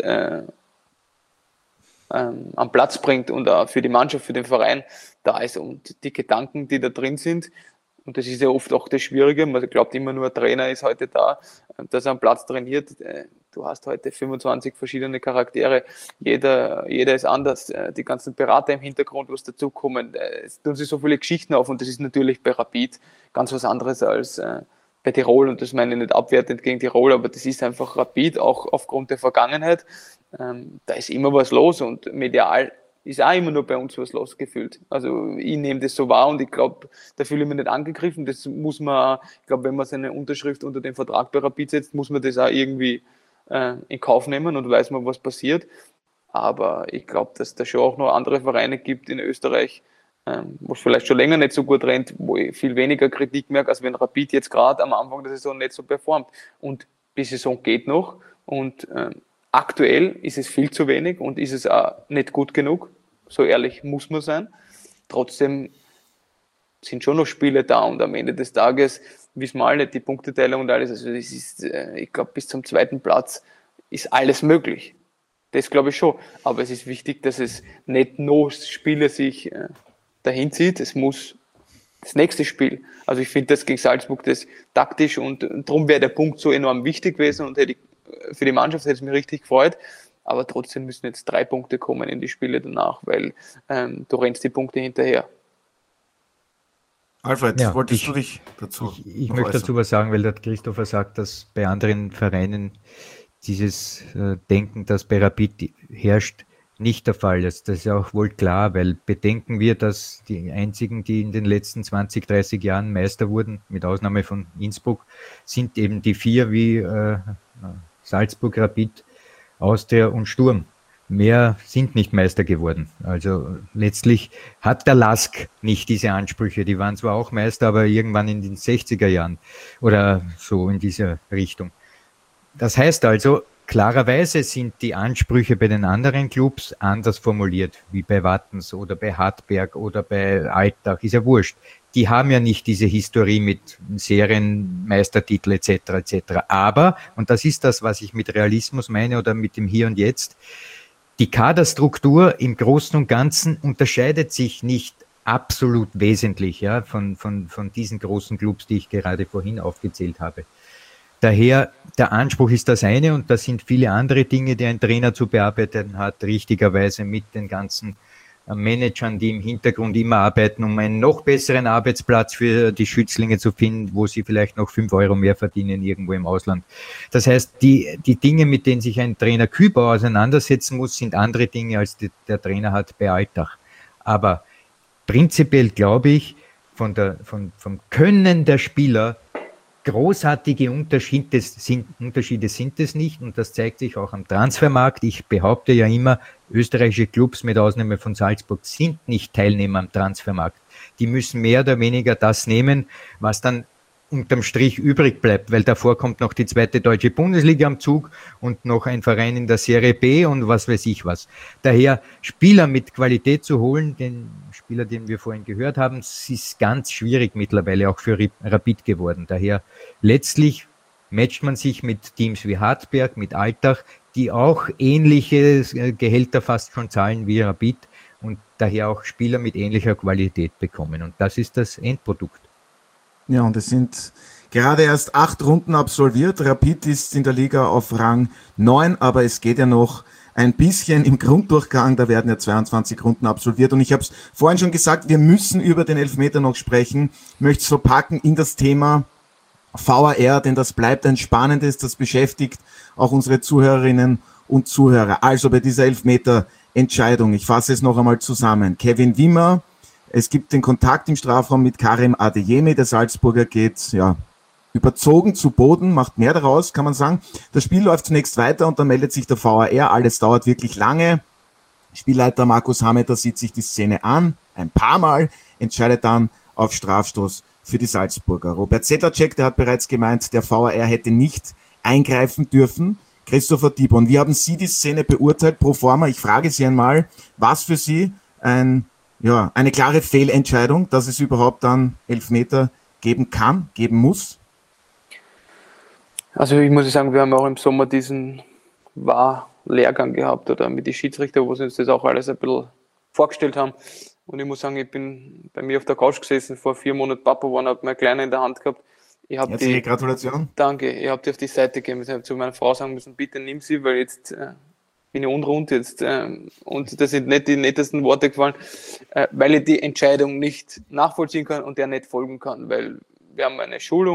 am Platz bringt und auch für die Mannschaft, für den Verein da ist. Und die Gedanken, die da drin sind, und das ist ja oft auch das Schwierige, man glaubt immer nur, ein Trainer ist heute da, dass er am Platz trainiert. Du hast heute 25 verschiedene Charaktere, jeder ist anders, die ganzen Berater im Hintergrund, was dazukommen, es tun sich so viele Geschichten auf und das ist natürlich bei Rapid ganz was anderes als bei Tirol, und das meine ich nicht abwertend gegen Tirol, aber das ist einfach Rapid, auch aufgrund der Vergangenheit. Da ist immer was los und medial ist auch immer nur bei uns was los gefühlt. Also ich nehme das so wahr und ich glaube, da fühle ich mich nicht angegriffen. Das muss man, ich glaube, wenn man seine Unterschrift unter den Vertrag bei Rapid setzt, muss man das auch irgendwie in Kauf nehmen und weiß man, was passiert. Aber ich glaube, dass da schon auch noch andere Vereine gibt in Österreich, wo es vielleicht schon länger nicht so gut rennt, wo ich viel weniger Kritik merke, als wenn Rapid jetzt gerade am Anfang der Saison nicht so performt. Und die Saison geht noch und aktuell ist es viel zu wenig und ist es auch nicht gut genug. So ehrlich muss man sein. Trotzdem sind schon noch Spiele da und am Ende des Tages wissen wir alle, die Punkteteilung und alles. Also das ist, ich glaube, bis zum 2. Platz ist alles möglich. Das glaube ich schon. Aber es ist wichtig, dass es nicht noch Spiele sich dahin zieht. Es muss das nächste Spiel. Also ich finde das gegen Salzburg das taktisch und darum wäre der Punkt so enorm wichtig gewesen und für die Mannschaft hätte es mich richtig gefreut. Aber trotzdem müssen jetzt 3 Punkte kommen in die Spiele danach, weil du rennst die Punkte hinterher. Alfred, wolltest du dich dazu Ich möchte dazu was sagen, weil der Christopher sagt, dass bei anderen Vereinen dieses Denken, das bei Rapid herrscht, nicht der Fall ist. Das ist auch wohl klar, weil bedenken wir, dass die einzigen, die in den letzten 20, 30 Jahren Meister wurden, mit Ausnahme von Innsbruck, sind eben die 4 wie Salzburg, Rapid, Austria und Sturm. Mehr sind nicht Meister geworden. Also letztlich hat der LASK nicht diese Ansprüche. Die waren zwar auch Meister, aber irgendwann in den 60er Jahren oder so in dieser Richtung. Das heißt also, klarerweise sind die Ansprüche bei den anderen Clubs anders formuliert, wie bei Wattens oder bei Hartberg oder bei Altach, ist ja wurscht. Die haben ja nicht diese Historie mit Serienmeistertitel etc. etc. Aber, und das ist das, was ich mit Realismus meine oder mit dem Hier und Jetzt, die Kaderstruktur im Großen und Ganzen unterscheidet sich nicht absolut wesentlich, ja, von diesen großen Clubs, die ich gerade vorhin aufgezählt habe. Daher, der Anspruch ist das eine und da sind viele andere Dinge, die ein Trainer zu bearbeiten hat, richtigerweise mit den ganzen Managern, die im Hintergrund immer arbeiten, um einen noch besseren Arbeitsplatz für die Schützlinge zu finden, wo sie vielleicht noch 5 Euro mehr verdienen irgendwo im Ausland. Das heißt, die Dinge, mit denen sich ein Trainer Kübauer auseinandersetzen muss, sind andere Dinge, als der Trainer hat bei Altach. Aber prinzipiell glaube ich, vom Können der Spieler, großartige Unterschiede sind es nicht und das zeigt sich auch am Transfermarkt. Ich behaupte ja immer, österreichische Clubs mit Ausnahme von Salzburg sind nicht Teilnehmer am Transfermarkt. Die müssen mehr oder weniger das nehmen, was dann unterm Strich übrig bleibt, weil davor kommt noch die 2. deutsche Bundesliga am Zug und noch ein Verein in der Serie B und was weiß ich was. Daher Spieler mit Qualität zu holen, den Spieler, den wir vorhin gehört haben, ist ganz schwierig mittlerweile auch für Rapid geworden. Daher letztlich matcht man sich mit Teams wie Hartberg, mit Altach, die auch ähnliche Gehälter fast schon zahlen wie Rapid und daher auch Spieler mit ähnlicher Qualität bekommen. Und das ist das Endprodukt. Ja, und es sind gerade erst 8 Runden absolviert. Rapid ist in der Liga auf Rang 9, aber es geht ja noch ein bisschen im Grunddurchgang. Da werden ja 22 Runden absolviert. Und ich habe es vorhin schon gesagt, wir müssen über den Elfmeter noch sprechen. Ich möchte es so packen in das Thema VAR, denn das bleibt ein spannendes, das beschäftigt auch unsere Zuhörerinnen und Zuhörer. Also bei dieser Elfmeter-Entscheidung, ich fasse es noch einmal zusammen. Kevin Wimmer, es gibt den Kontakt im Strafraum mit Karim Adeyemi, der Salzburger geht überzogen zu Boden, macht mehr daraus, kann man sagen. Das Spiel läuft zunächst weiter und dann meldet sich der VAR, alles dauert wirklich lange. Spielleiter Markus Hameter sieht sich die Szene an, ein paar Mal, entscheidet dann auf Strafstoß für die Salzburger. Robert Sedlacek, der hat bereits gemeint, der VAR hätte nicht eingreifen dürfen. Christopher Dibon, wie haben Sie die Szene beurteilt pro forma? Ich frage Sie einmal, was für Sie eine klare Fehlentscheidung, dass es überhaupt dann Elfmeter geben kann, geben muss? Also ich muss sagen, wir haben auch im Sommer diesen VAR-Lehrgang gehabt oder mit den Schiedsrichter, wo sie uns das auch alles ein bisschen vorgestellt haben. Und ich muss sagen, ich bin bei mir auf der Couch gesessen, vor 4 Monaten Papa geworden, habe meine Kleine in der Hand gehabt. Herzliche Gratulation. Danke, ich habe die auf die Seite gegeben. Ich habe zu meiner Frau sagen müssen, bitte nimm sie, weil jetzt bin ich unrund jetzt. Und das sind nicht die nettesten Worte gefallen, weil ich die Entscheidung nicht nachvollziehen kann und der nicht folgen kann, weil wir haben eine Schulung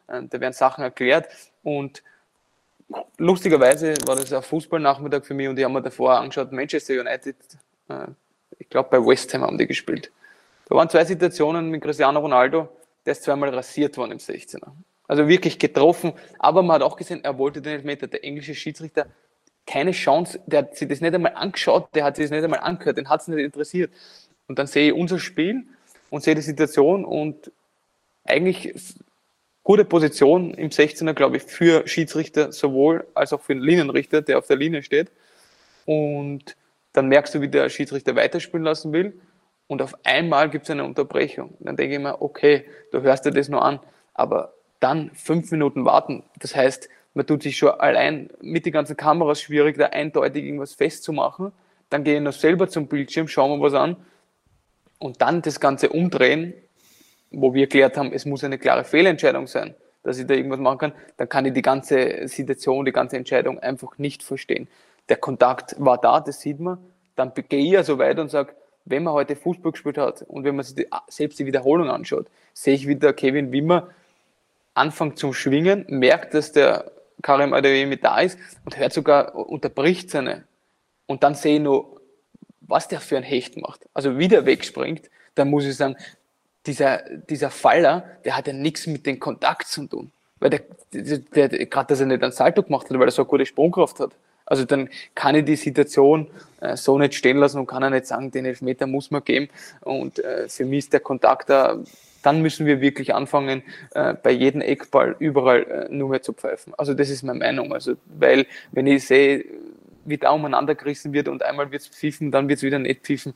da werden Sachen erklärt und lustigerweise war das ein Fußballnachmittag für mich und ich habe mir davor angeschaut, Manchester United, ich glaube bei West Ham haben die gespielt. Da waren 2 Situationen mit Cristiano Ronaldo, der ist zweimal rasiert worden im 16er. Also wirklich getroffen, aber man hat auch gesehen, er wollte den Elfmeter. Der englische Schiedsrichter, keine Chance, der hat sich das nicht einmal angeschaut, der hat sich das nicht einmal angehört, den hat es nicht interessiert. Und dann sehe ich unser Spiel und sehe die Situation und eigentlich gute Position im 16er, glaube ich, für Schiedsrichter sowohl als auch für den Linienrichter, der auf der Linie steht. Und dann merkst du, wie der Schiedsrichter weiterspielen lassen will. Und auf einmal gibt es eine Unterbrechung. Und dann denke ich mir, okay, du hörst dir das nur an. Aber dann 5 Minuten warten. Das heißt, man tut sich schon allein mit den ganzen Kameras schwierig, da eindeutig irgendwas festzumachen. Dann gehe ich noch selber zum Bildschirm, schauen wir was an. Und dann das Ganze umdrehen, wo wir erklärt haben, es muss eine klare Fehlentscheidung sein, dass ich da irgendwas machen kann, dann kann ich die ganze Situation, die ganze Entscheidung einfach nicht verstehen. Der Kontakt war da, das sieht man. Dann gehe ich ja so weit und sage, wenn man heute Fußball gespielt hat und wenn man sich selbst die Wiederholung anschaut, sehe ich, wie der Kevin Wimmer anfängt zum Schwingen, merkt, dass der Karim Adeyemi da ist und hört sogar, unterbricht seine. Und dann sehe ich nur, was der für ein Hecht macht. Also wie der wegspringt, dann muss ich sagen, dieser Faller, der hat ja nichts mit dem Kontakt zu tun. Weil der gerade, dass er nicht einen Salto gemacht hat, weil er so eine gute Sprungkraft hat. Also dann kann ich die Situation so nicht stehen lassen und kann er nicht sagen, den Elfmeter muss man geben. Und für mich ist der Kontakt da, dann müssen wir wirklich anfangen, bei jedem Eckball überall nur mehr zu pfeifen. Also das ist meine Meinung. Also, weil wenn ich sehe, wie da umeinander gerissen wird und einmal wird es pfiffen, dann wird es wieder nicht pfiffen,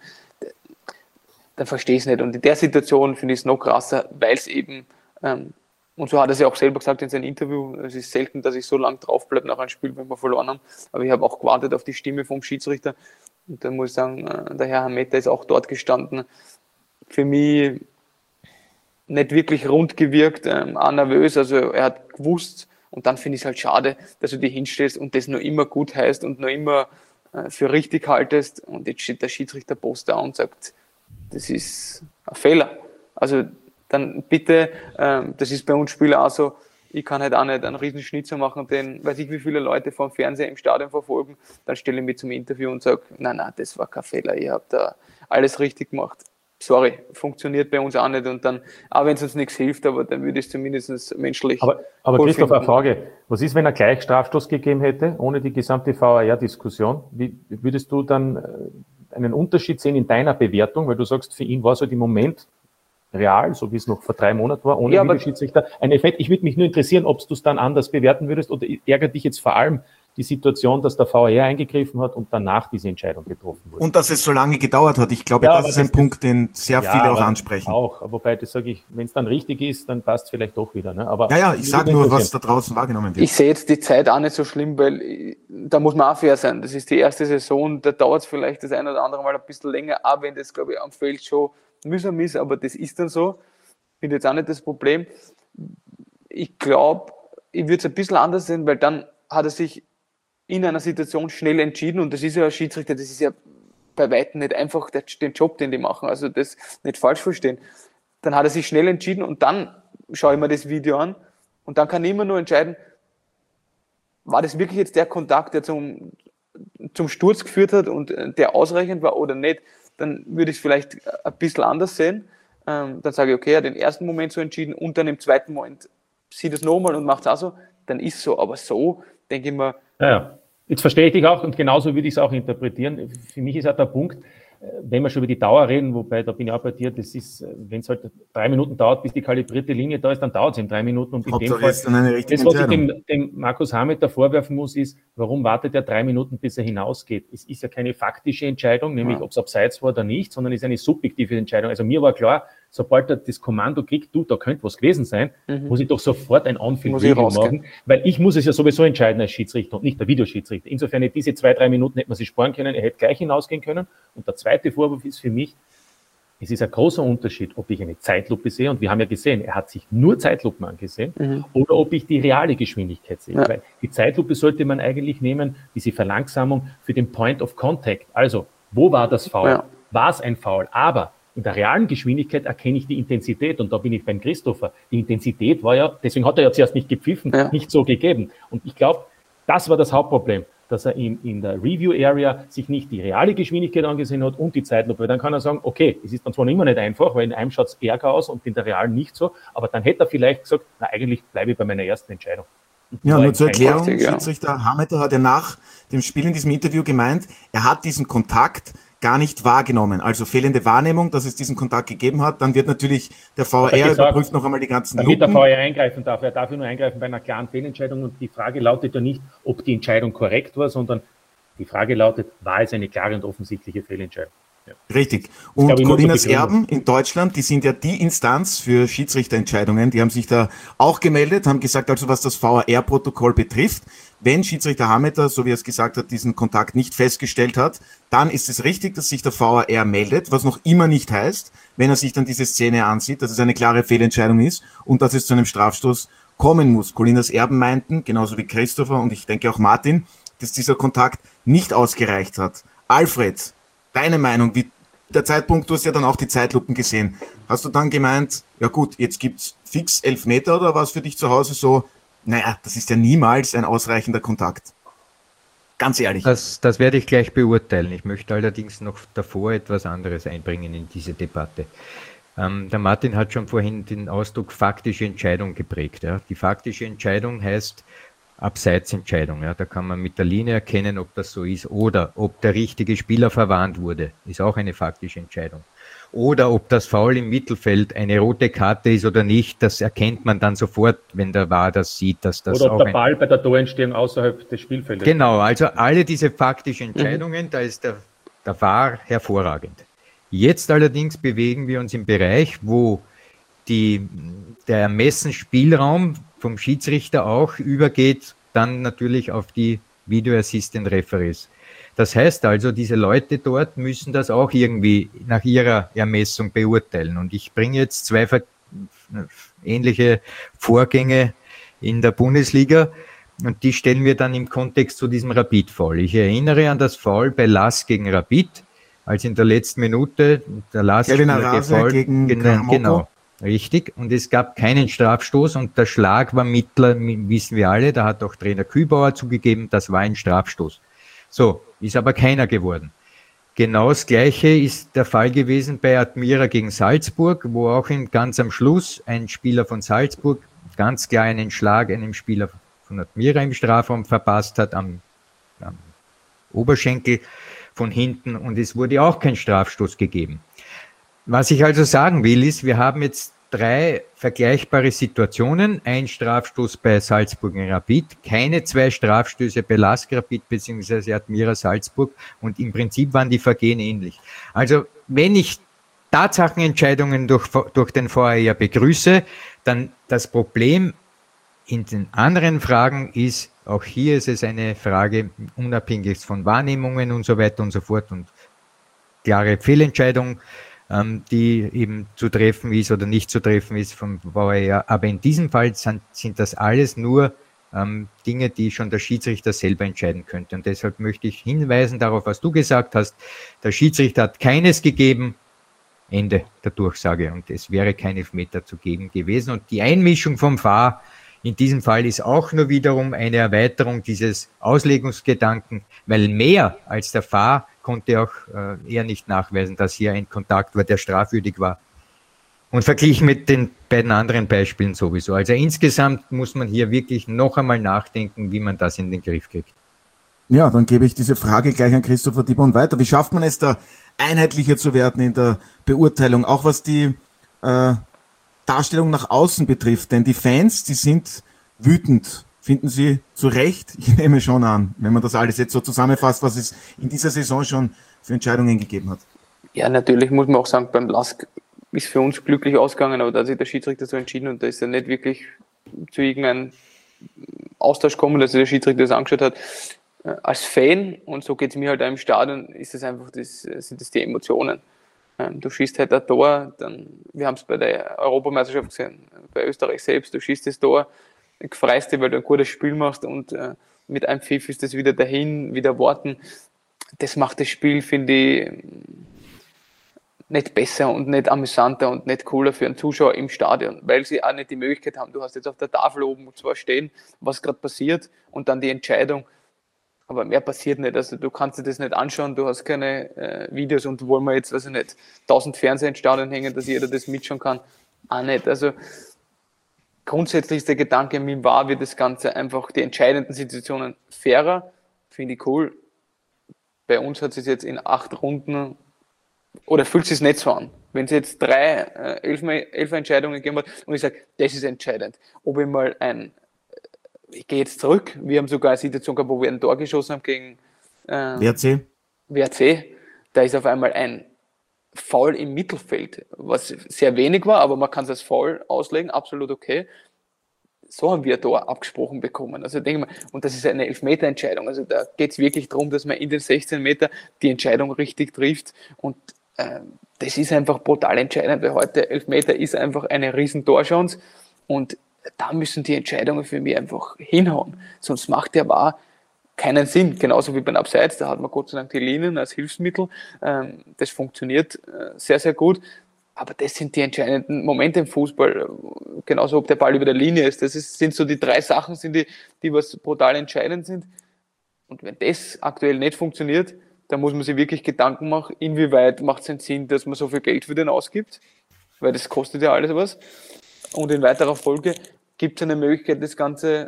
dann verstehe ich es nicht. Und in der Situation finde ich es noch krasser, weil es eben, und so hat er es ja auch selber gesagt in seinem Interview, es ist selten, dass ich so lange drauf bleibe nach einem Spiel, wenn wir verloren haben, aber ich habe auch gewartet auf die Stimme vom Schiedsrichter und dann muss ich sagen, der Herr Hameta ist auch dort gestanden. Für mich nicht wirklich rund gewirkt, auch nervös, also er hat gewusst und dann finde ich es halt schade, dass du dich hinstellst und das nur immer gut heißt und nur immer für richtig haltest und jetzt steht der Schiedsrichterpost da und sagt, das ist ein Fehler. Also dann bitte, das ist bei uns Spieler auch so, ich kann halt auch nicht einen riesen Schnitzer machen, den weiß ich wie viele Leute vom Fernseher im Stadion verfolgen, dann stelle ich mich zum Interview und sage, nein, das war kein Fehler, ihr habt da alles richtig gemacht. Sorry, funktioniert bei uns auch nicht und dann, auch wenn es uns nichts hilft, aber dann würde ich es zumindest menschlich. Aber Christoph, eine Frage, was ist, wenn er gleich Strafstoß gegeben hätte, ohne die gesamte VAR-Diskussion? Wie würdest du dann einen Unterschied sehen in deiner Bewertung, weil du sagst, für ihn war so die Moment real, so wie es noch vor 3 Monaten war, ohne Videoschiedsrichter, ein Effekt. Ich würde mich nur interessieren, ob du es dann anders bewerten würdest oder ärgert dich jetzt vor allem die Situation, dass der VAR eingegriffen hat und danach diese Entscheidung getroffen wurde. Und dass es so lange gedauert hat. Ich glaube, das ist ein Punkt, den sehr viele auch ansprechen. Auch, wobei das sage ich, wenn es dann richtig ist, dann passt es vielleicht doch wieder. Ne? Aber ich sage nur, was da draußen wahrgenommen wird. Ich sehe jetzt die Zeit auch nicht so schlimm, weil da muss man auch fair sein. Das ist die erste Saison, da dauert es vielleicht das ein oder andere Mal ein bisschen länger, auch wenn das, glaube ich, am Feld schon mühsam ist, aber das ist dann so. Finde jetzt auch nicht das Problem. Ich glaube, ich würde es ein bisschen anders sehen, weil dann hat er sich in einer Situation schnell entschieden und das ist ja ein Schiedsrichter, das ist ja bei Weitem nicht einfach den Job, den die machen, also das nicht falsch verstehen. Dann hat er sich schnell entschieden und dann schaue ich mir das Video an und dann kann ich immer nur entscheiden, war das wirklich jetzt der Kontakt, der zum Sturz geführt hat und der ausreichend war oder nicht, dann würde ich es vielleicht ein bisschen anders sehen. Dann sage ich, okay, er hat den ersten Moment so entschieden und dann im zweiten Moment sieht es nochmal und macht es auch so, dann ist es so, aber so denke ich mir. Ja, jetzt verstehe ich dich auch und genauso würde ich es auch interpretieren. Für mich ist auch der Punkt, wenn wir schon über die Dauer reden, wobei da bin ich auch bei dir, das ist, wenn es halt 3 Minuten dauert, bis die kalibrierte Linie da ist, dann dauert es in 3 Minuten. Und in dem Fall, das, was ich dem Markus Hameter vorwerfen muss, ist, warum wartet er 3 Minuten, bis er hinausgeht? Es ist ja keine faktische Entscheidung, nämlich ob es abseits war oder nicht, sondern es ist eine subjektive Entscheidung. Also mir war klar, sobald er das Kommando kriegt, da könnte was gewesen sein, muss ich doch sofort ein On-Field-Video machen, weil ich muss es ja sowieso entscheiden als Schiedsrichter und nicht der Videoschiedsrichter. Insofern diese 2-3 Minuten hätte man sich sparen können, er hätte gleich hinausgehen können. Und der zweite Vorwurf ist für mich, es ist ein großer Unterschied, ob ich eine Zeitlupe sehe, und wir haben ja gesehen, er hat sich nur Zeitlupen angesehen, oder ob ich die reale Geschwindigkeit sehe. Ja. Weil die Zeitlupe sollte man eigentlich nehmen, diese Verlangsamung für den Point of Contact. Also, wo war das Foul? Ja. War es ein Foul? Aber In der realen Geschwindigkeit erkenne ich die Intensität und da bin ich beim Christopher. Die Intensität war ja, deswegen hat er ja zuerst nicht gepfiffen, nicht so gegeben. Und ich glaube, das war das Hauptproblem, dass er in der Review-Area sich nicht die reale Geschwindigkeit angesehen hat und die Zeitlupe. Dann kann er sagen, okay, es ist dann zwar immer nicht einfach, weil in einem schaut es ärger aus und in der realen nicht so, aber dann hätte er vielleicht gesagt, na eigentlich bleibe ich bei meiner ersten Entscheidung. Ja, nur zur Erklärung, Schiedsrichter Hameter hat ja nach dem Spiel in diesem Interview gemeint, er hat diesen Kontakt gar nicht wahrgenommen. Also fehlende Wahrnehmung, dass es diesen Kontakt gegeben hat. Dann wird natürlich der VAR überprüft noch einmal die ganzen Damit der VAR eingreifen darf. Er darf nur eingreifen bei einer klaren Fehlentscheidung. Und die Frage lautet ja nicht, ob die Entscheidung korrekt war, sondern die Frage lautet, war es eine klare und offensichtliche Fehlentscheidung? Ja. Richtig. Und Colinas Erben in Deutschland, die sind ja die Instanz für Schiedsrichterentscheidungen. Die haben sich da auch gemeldet, haben gesagt, also was das VAR-Protokoll betrifft, wenn Schiedsrichter Hameter, so wie er es gesagt hat, diesen Kontakt nicht festgestellt hat, dann ist es richtig, dass sich der VAR meldet, was noch immer nicht heißt, wenn er sich dann diese Szene ansieht, dass es eine klare Fehlentscheidung ist und dass es zu einem Strafstoß kommen muss. Colinas Erben meinten, genauso wie Christopher und ich denke auch Martin, dass dieser Kontakt nicht ausgereicht hat. Alfred, deine Meinung, wie der Zeitpunkt, du hast ja dann auch die Zeitlupen gesehen. Hast du dann gemeint, ja gut, jetzt gibt's fix 11 Meter oder was für dich zu Hause so? Naja, das ist ja niemals ein ausreichender Kontakt. Ganz ehrlich. Das werde ich gleich beurteilen. Ich möchte allerdings noch davor etwas anderes einbringen in diese Debatte. Der Martin hat schon vorhin den Ausdruck faktische Entscheidung geprägt. Ja. Die faktische Entscheidung heißt Abseitsentscheidung. Ja. Da kann man mit der Linie erkennen, ob das so ist oder ob der richtige Spieler verwarnt wurde. Ist auch eine faktische Entscheidung. Oder ob das Foul im Mittelfeld eine rote Karte ist oder nicht, das erkennt man dann sofort, wenn der VAR das sieht. Dass das oder ob der Ball bei der Torentstehung außerhalb des Spielfeldes. Genau, also alle diese faktischen Entscheidungen, da ist der VAR hervorragend. Jetzt allerdings bewegen wir uns im Bereich, wo der Ermessensspielraum vom Schiedsrichter auch übergeht, dann natürlich auf die Video Assistant Referees. Das heißt also, diese Leute dort müssen das auch irgendwie nach ihrer Ermessung beurteilen. Und ich bringe jetzt zwei ähnliche Vorgänge in der Bundesliga und die stellen wir dann im Kontext zu diesem Rapid-Foul. Ich erinnere an das Foul bei Lass gegen Rapid, als in der letzten Minute der Lass gegen genau. Richtig, und es gab keinen Strafstoß und der Schlag war mittler, wissen wir alle, da hat auch Trainer Kübauer zugegeben, das war ein Strafstoß. So, ist aber keiner geworden. Genau das Gleiche ist der Fall gewesen bei Admira gegen Salzburg, wo auch ganz am Schluss ein Spieler von Salzburg ganz klar einen Schlag einem Spieler von Admira im Strafraum verpasst hat, am Oberschenkel von hinten, und es wurde auch kein Strafstoß gegeben. Was ich also sagen will, ist, wir haben jetzt 3 vergleichbare Situationen. Ein Strafstoß bei Salzburg gegen Rapid, keine 2 Strafstöße bei LASK Rapid bzw. Admira Salzburg, und im Prinzip waren die Vergehen ähnlich. Also wenn ich Tatsachenentscheidungen durch den VAR begrüße, dann das Problem in den anderen Fragen ist, auch hier ist es eine Frage unabhängig von Wahrnehmungen und so weiter und so fort und klare Fehlentscheidung, die eben zu treffen ist oder nicht zu treffen ist vom VAR. Aber in diesem Fall sind das alles nur Dinge, die schon der Schiedsrichter selber entscheiden könnte. Und deshalb möchte ich hinweisen darauf, was du gesagt hast. Der Schiedsrichter hat keines gegeben, Ende der Durchsage. Und es wäre kein Elfmeter zu geben gewesen. Und die Einmischung vom VAR in diesem Fall ist auch nur wiederum eine Erweiterung dieses Auslegungsgedanken, weil mehr als der VAR konnte auch er nicht nachweisen, dass hier ein Kontakt war, der strafwürdig war. Und verglichen mit den beiden anderen Beispielen sowieso. Also insgesamt muss man hier wirklich noch einmal nachdenken, wie man das in den Griff kriegt. Ja, dann gebe ich diese Frage gleich an Christopher Dibon weiter. Wie schafft man es da, einheitlicher zu werden in der Beurteilung, auch was die Darstellung nach außen betrifft? Denn die Fans, die sind wütend. Finden Sie zu Recht? Ich nehme schon an, wenn man das alles jetzt so zusammenfasst, was es in dieser Saison schon für Entscheidungen gegeben hat. Ja, natürlich muss man auch sagen, beim LASK ist für uns glücklich ausgegangen, aber da hat sich der Schiedsrichter so entschieden und da ist ja nicht wirklich zu irgendeinem Austausch gekommen, dass sich der Schiedsrichter das angeschaut hat. Als Fan, und so geht es mir halt auch im Stadion, ist es einfach, sind das die Emotionen. Du schießt halt ein Tor, dann, wir haben es bei der Europameisterschaft gesehen, bei Österreich selbst, du schießt das Tor, freust dich, weil du ein gutes Spiel machst und mit einem Pfiff ist das wieder dahin, wieder warten. Das macht das Spiel, finde ich, nicht besser und nicht amüsanter und nicht cooler für einen Zuschauer im Stadion, weil sie auch nicht die Möglichkeit haben. Du hast jetzt auf der Tafel oben zwar stehen, was gerade passiert und dann die Entscheidung, aber mehr passiert nicht. Also du kannst dir das nicht anschauen, du hast keine Videos und wollen wir jetzt, weiß ich nicht, 1000 Fernseher ins Stadion hängen, dass jeder das mitschauen kann, auch nicht. Also grundsätzlich ist der Gedanke, mir war, wird das Ganze einfach die entscheidenden Situationen fairer, finde ich cool. Bei uns hat es jetzt in 8 Runden, oder fühlt es sich nicht so an. Wenn es jetzt 3 Elfer-Entscheidungen gegeben hat und ich sage, das ist entscheidend. Ob ich mal ich gehe jetzt zurück, wir haben sogar eine Situation gehabt, wo wir ein Tor geschossen haben gegen WRC. Da ist auf einmal ein Foul im Mittelfeld, was sehr wenig war, aber man kann es als Foul auslegen, absolut okay. So haben wir da abgesprochen bekommen. Also denke mal, und das ist eine Elfmeter-Entscheidung. Also da geht es wirklich darum, dass man in den 16 Meter die Entscheidung richtig trifft. Und das ist einfach brutal entscheidend, weil heute Elfmeter ist einfach eine riesen Torchance. Und da müssen die Entscheidungen für mich einfach hinhauen. Sonst macht der VAR keinen Sinn. Genauso wie beim Abseits, da hat man Gott sei Dank die Linien als Hilfsmittel. Das funktioniert sehr, sehr gut. Aber das sind die entscheidenden Momente im Fußball. Genauso, ob der Ball über der Linie ist. Sind so die 3 Sachen, die was brutal entscheidend sind. Und wenn das aktuell nicht funktioniert, dann muss man sich wirklich Gedanken machen, inwieweit macht es einen Sinn, dass man so viel Geld für den ausgibt. Weil das kostet ja alles was. Und in weiterer Folge gibt es eine Möglichkeit, das Ganze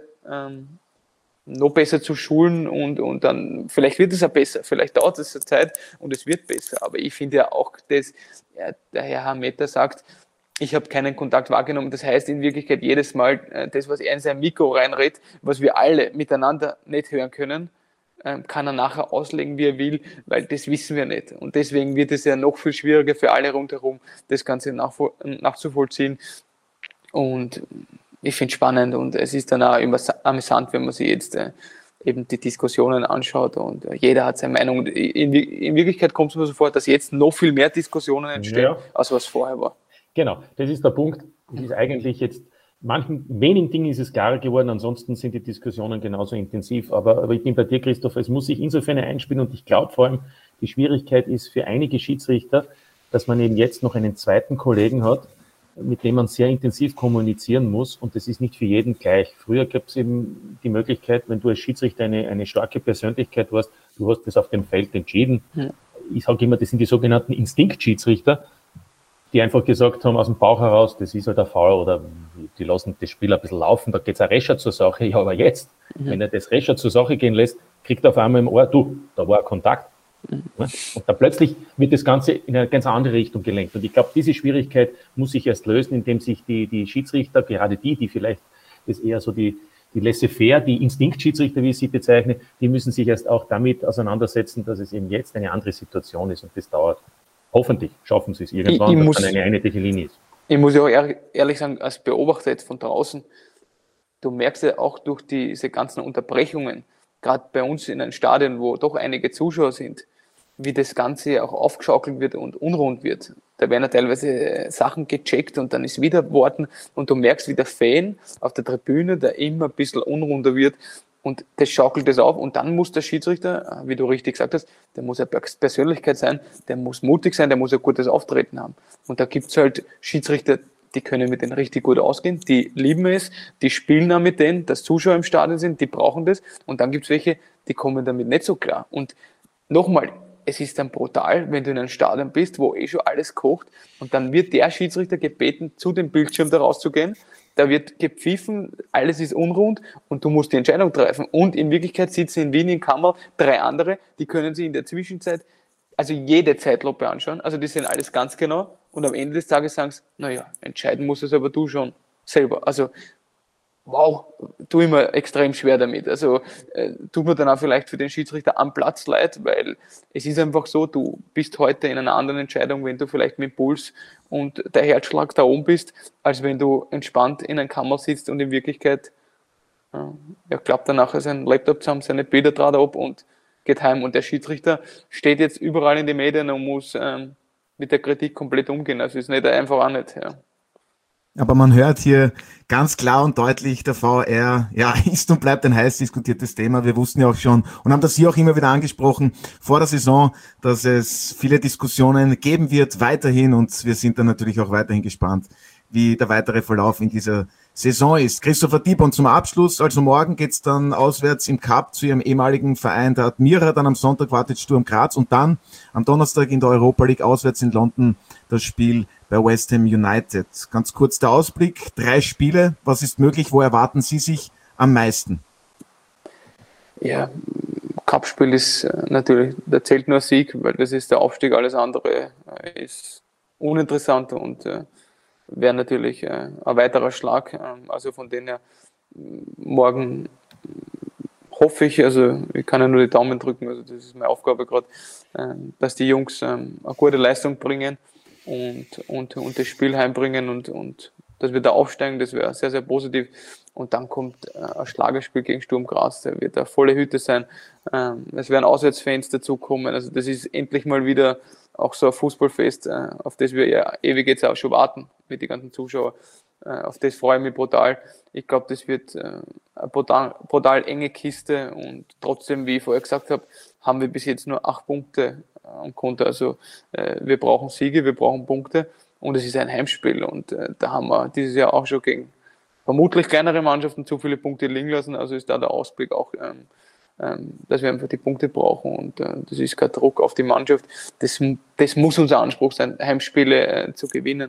noch besser zu schulen und dann, vielleicht wird es auch besser, vielleicht dauert es eine Zeit und es wird besser. Aber ich finde ja auch, dass der Herr Hameter sagt, ich habe keinen Kontakt wahrgenommen. Das heißt in Wirklichkeit jedes Mal, das, was er in sein Mikro reinredet, was wir alle miteinander nicht hören können, kann er nachher auslegen, wie er will, weil das wissen wir nicht. Und deswegen wird es ja noch viel schwieriger für alle rundherum, das Ganze nachzuvollziehen. Und ich finde es spannend und es ist dann auch immer amüsant, wenn man sich jetzt eben die Diskussionen anschaut und jeder hat seine Meinung. In Wirklichkeit kommt es mir so vor, dass jetzt noch viel mehr Diskussionen entstehen, als was vorher war. Genau, das ist der Punkt. Es ist eigentlich jetzt, wenigen Dingen ist es klarer geworden, ansonsten sind die Diskussionen genauso intensiv. Aber ich bin bei dir, Christoph, es muss sich insofern einspielen und ich glaube vor allem, die Schwierigkeit ist für einige Schiedsrichter, dass man eben jetzt noch einen zweiten Kollegen hat, mit dem man sehr intensiv kommunizieren muss und das ist nicht für jeden gleich. Früher gab es eben die Möglichkeit, wenn du als Schiedsrichter eine starke Persönlichkeit warst, du hast das auf dem Feld entschieden. Ja. Ich sage immer, das sind die sogenannten Instinktschiedsrichter, die einfach gesagt haben, aus dem Bauch heraus, das ist halt ein Foul oder die lassen das Spiel ein bisschen laufen, da geht es auch rascher zur Sache. Ja, aber jetzt, wenn er das rascher zur Sache gehen lässt, kriegt er auf einmal im Ohr, da war ein Kontakt. Und dann plötzlich wird das Ganze in eine ganz andere Richtung gelenkt. Und ich glaube, diese Schwierigkeit muss sich erst lösen, indem sich die Schiedsrichter, gerade die vielleicht, das eher so die laissez-faire, die Instinktschiedsrichter, wie ich sie bezeichne, die müssen sich erst auch damit auseinandersetzen, dass es eben jetzt eine andere Situation ist und das dauert. Hoffentlich schaffen sie es irgendwann, dass dann eine einheitliche Linie ist. Ich muss ja auch ehrlich sagen, als Beobachter jetzt von draußen, du merkst ja auch durch diese ganzen Unterbrechungen, gerade bei uns in einem Stadion, wo doch einige Zuschauer sind, wie das Ganze auch aufgeschaukelt wird und unrund wird. Da werden ja teilweise Sachen gecheckt und dann ist wieder Worten und du merkst, wie der Fan auf der Tribüne, der immer ein bisschen unrunder wird und das schaukelt das auf und dann muss der Schiedsrichter, wie du richtig gesagt hast, der muss eine Persönlichkeit sein, der muss mutig sein, der muss ein gutes Auftreten haben. Und da gibt es halt Schiedsrichter, die können mit denen richtig gut ausgehen, die lieben es, die spielen auch mit denen, dass Zuschauer im Stadion sind, die brauchen das und dann gibt es welche, die kommen damit nicht so klar. Und nochmal, es ist dann brutal, wenn du in einem Stadion bist, wo schon alles kocht und dann wird der Schiedsrichter gebeten, zu dem Bildschirm da rauszugehen, da wird gepfiffen, alles ist unrund und du musst die Entscheidung treffen. Und in Wirklichkeit sitzen in Wien in Kammer 3 andere, die können sich in der Zwischenzeit also jede Zeitlupe anschauen, also die sehen alles ganz genau und am Ende des Tages sagen sie, naja, entscheiden musst es aber du schon selber. Also wow, tue ich mir extrem schwer damit. Also tut mir dann auch vielleicht für den Schiedsrichter am Platz leid, weil es ist einfach so, du bist heute in einer anderen Entscheidung, wenn du vielleicht mit Puls und der Herzschlag da oben bist, als wenn du entspannt in einer Kammer sitzt und in Wirklichkeit klappt dann nachher sein Laptop zusammen, seine Bilder draht ab und geht heim. Und der Schiedsrichter steht jetzt überall in den Medien und muss mit der Kritik komplett umgehen. Also ist nicht einfach auch nicht. Ja. Aber man hört hier ganz klar und deutlich, der VR, ja, ist und bleibt ein heiß diskutiertes Thema. Wir wussten ja auch schon und haben das hier auch immer wieder angesprochen vor der Saison, dass es viele Diskussionen geben wird weiterhin und wir sind dann natürlich auch weiterhin gespannt, wie der weitere Verlauf in dieser Saison ist. Christopher Tiebon zum Abschluss, also morgen geht's dann auswärts im Cup zu ihrem ehemaligen Verein der Admira, dann am Sonntag wartet Sturm Graz und dann am Donnerstag in der Europa League auswärts in London das Spiel bei West Ham United. Ganz kurz der Ausblick, 3 Spiele, was ist möglich, wo erwarten Sie sich am meisten? Ja, Cup-Spiel ist natürlich, da zählt nur Sieg, weil das ist der Aufstieg, alles andere ist uninteressant und wäre natürlich ein weiterer Schlag. Also von denen her, morgen hoffe ich, also ich kann ja nur die Daumen drücken, also das ist meine Aufgabe gerade, dass die Jungs eine gute Leistung bringen und das Spiel heimbringen und dass wir da aufsteigen, das wäre sehr, sehr positiv. Und dann kommt ein Schlagerspiel gegen Sturm Graz, der wird eine volle Hütte sein. Es werden Auswärtsfans dazukommen, also das ist endlich mal wieder auch so ein Fußballfest, auf das wir ja ewig jetzt auch schon warten mit den ganzen Zuschauern. Auf das freue ich mich brutal. Ich glaube, das wird eine brutal enge Kiste und trotzdem, wie ich vorher gesagt habe, haben wir bis jetzt nur 8 Punkte am Konto. Also wir brauchen Siege, wir brauchen Punkte und es ist ein Heimspiel und da haben wir dieses Jahr auch schon gegen vermutlich kleinere Mannschaften zu viele Punkte liegen lassen. Also ist da der Ausblick auch, dass wir einfach die Punkte brauchen und das ist kein Druck auf die Mannschaft. Das muss unser Anspruch sein, Heimspiele zu gewinnen.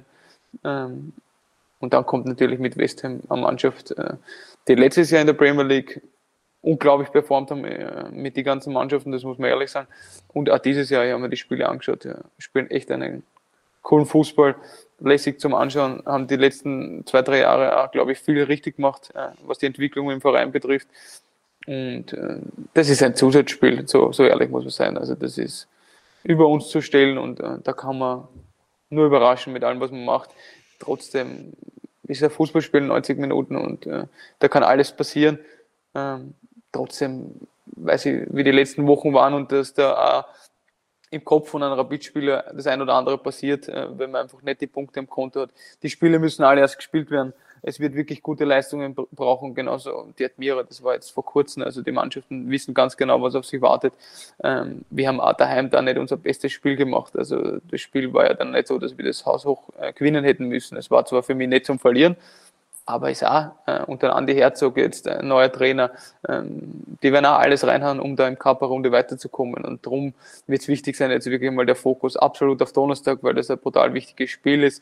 Und dann kommt natürlich mit West Ham eine Mannschaft, die letztes Jahr in der Premier League unglaublich performt haben mit den ganzen Mannschaften, das muss man ehrlich sagen. Und auch dieses Jahr haben wir die Spiele angeschaut, spielen echt einen coolen Fußball, lässig zum Anschauen, haben die letzten 2-3 Jahre auch, glaube ich, viel richtig gemacht, was die Entwicklung im Verein betrifft. Und das ist ein Zusatzspiel, so ehrlich muss man sein. Also das ist über uns zu stellen und da kann man nur überraschen mit allem, was man macht. Trotzdem ist ein Fußballspiel 90 Minuten und da kann alles passieren. Trotzdem weiß ich, wie die letzten Wochen waren und dass da auch im Kopf von einem Rapid-Spieler das ein oder andere passiert, wenn man einfach nicht die Punkte im Konto hat. Die Spiele müssen alle erst gespielt werden. Es wird wirklich gute Leistungen brauchen, genauso die Admira, das war jetzt vor kurzem, also die Mannschaften wissen ganz genau, was auf sie wartet. Wir haben auch daheim da nicht unser bestes Spiel gemacht, also das Spiel war ja dann nicht so, dass wir das haushoch gewinnen hätten müssen. Es war zwar für mich nicht zum Verlieren, aber ist auch unter Andi Herzog jetzt ein neuer Trainer, die werden auch alles reinhauen, um da im Cup-Runde weiterzukommen und darum wird es wichtig sein, jetzt wirklich mal der Fokus absolut auf Donnerstag, weil das ein brutal wichtiges Spiel ist.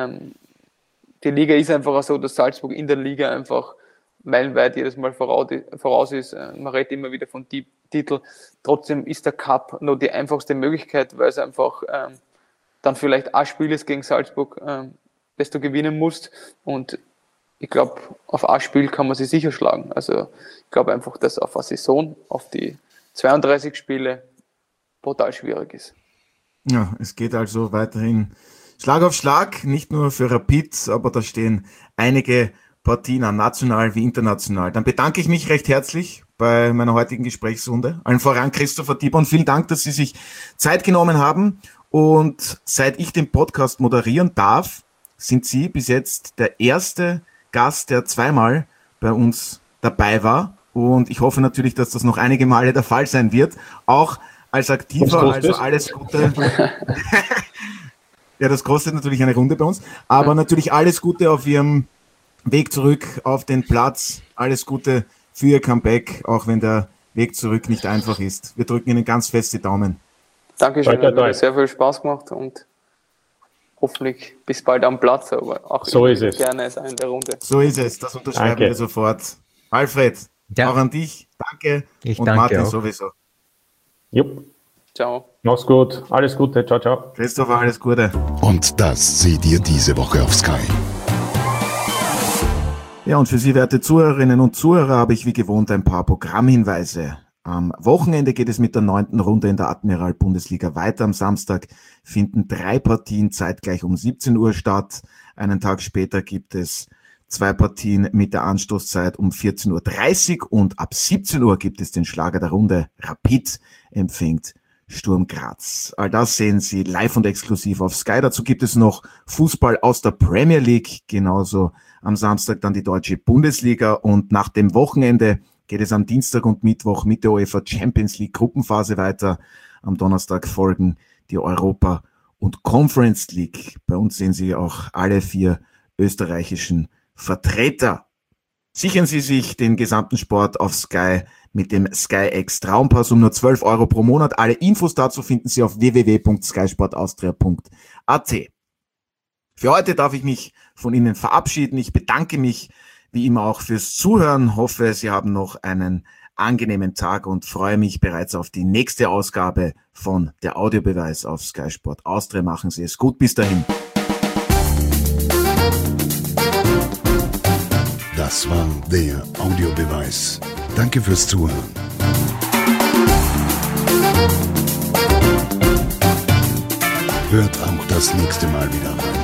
Die Liga ist einfach so, dass Salzburg in der Liga einfach meilenweit jedes Mal voraus ist. Man redet immer wieder von Titel. Trotzdem ist der Cup noch die einfachste Möglichkeit, weil es einfach dann vielleicht ein Spiel ist gegen Salzburg, das du gewinnen musst. Und ich glaube, auf ein Spiel kann man sich sicher schlagen. Also ich glaube einfach, dass auf eine Saison, auf die 32 Spiele, brutal schwierig ist. Ja, es geht also weiterhin Schlag auf Schlag, nicht nur für Rapid, aber da stehen einige Partien an, national wie international. Dann bedanke ich mich recht herzlich bei meiner heutigen Gesprächsrunde. Allen voran Christopher Tiebon. Vielen Dank, dass Sie sich Zeit genommen haben. Und seit ich den Podcast moderieren darf, sind Sie bis jetzt der erste Gast, der 2-mal bei uns dabei war. Und ich hoffe natürlich, dass das noch einige Male der Fall sein wird. Auch als Aktiver, also alles Gute. Ja, das kostet natürlich eine Runde bei uns, aber natürlich alles Gute auf Ihrem Weg zurück auf den Platz. Alles Gute für Ihr Comeback, auch wenn der Weg zurück nicht einfach ist. Wir drücken Ihnen ganz fest die Daumen. Dankeschön, hat sehr viel Spaß gemacht und hoffentlich bis bald am Platz, aber auch so ist es. Gerne in der Runde. So ist es, das unterschreiben wir sofort. Alfred, auch an dich, danke. Ich und danke Martin auch. Sowieso. Jupp. Ciao. Mach's gut. Alles Gute. Ciao, ciao. Christopher, alles Gute. Und das seht ihr diese Woche auf Sky. Ja, und für Sie, werte Zuhörerinnen und Zuhörer, habe ich wie gewohnt ein paar Programmhinweise. Am Wochenende geht es mit der 9. Runde in der Admiral-Bundesliga weiter. Am Samstag finden 3 Partien zeitgleich um 17 Uhr statt. Einen Tag später gibt es 2 Partien mit der Anstoßzeit um 14.30 Uhr und ab 17 Uhr gibt es den Schlager der Runde. Rapid empfängt Sturm Graz. All das sehen Sie live und exklusiv auf Sky. Dazu gibt es noch Fußball aus der Premier League, genauso am Samstag dann die deutsche Bundesliga und nach dem Wochenende geht es am Dienstag und Mittwoch mit der UEFA Champions League Gruppenphase weiter. Am Donnerstag folgen die Europa- und Conference League. Bei uns sehen Sie auch alle 4 österreichischen Vertreter. Sichern Sie sich den gesamten Sport auf Sky mit dem SkyX Traumpass um nur 12 € pro Monat. Alle Infos dazu finden Sie auf www.skysportaustria.at. Für heute darf ich mich von Ihnen verabschieden. Ich bedanke mich wie immer auch fürs Zuhören. Hoffe, Sie haben noch einen angenehmen Tag und freue mich bereits auf die nächste Ausgabe von Der Audiobeweis auf Sky Sport Austria. Machen Sie es gut. Bis dahin. Das war der Audiobeweis. Danke fürs Zuhören. Hört auch das nächste Mal wieder rein.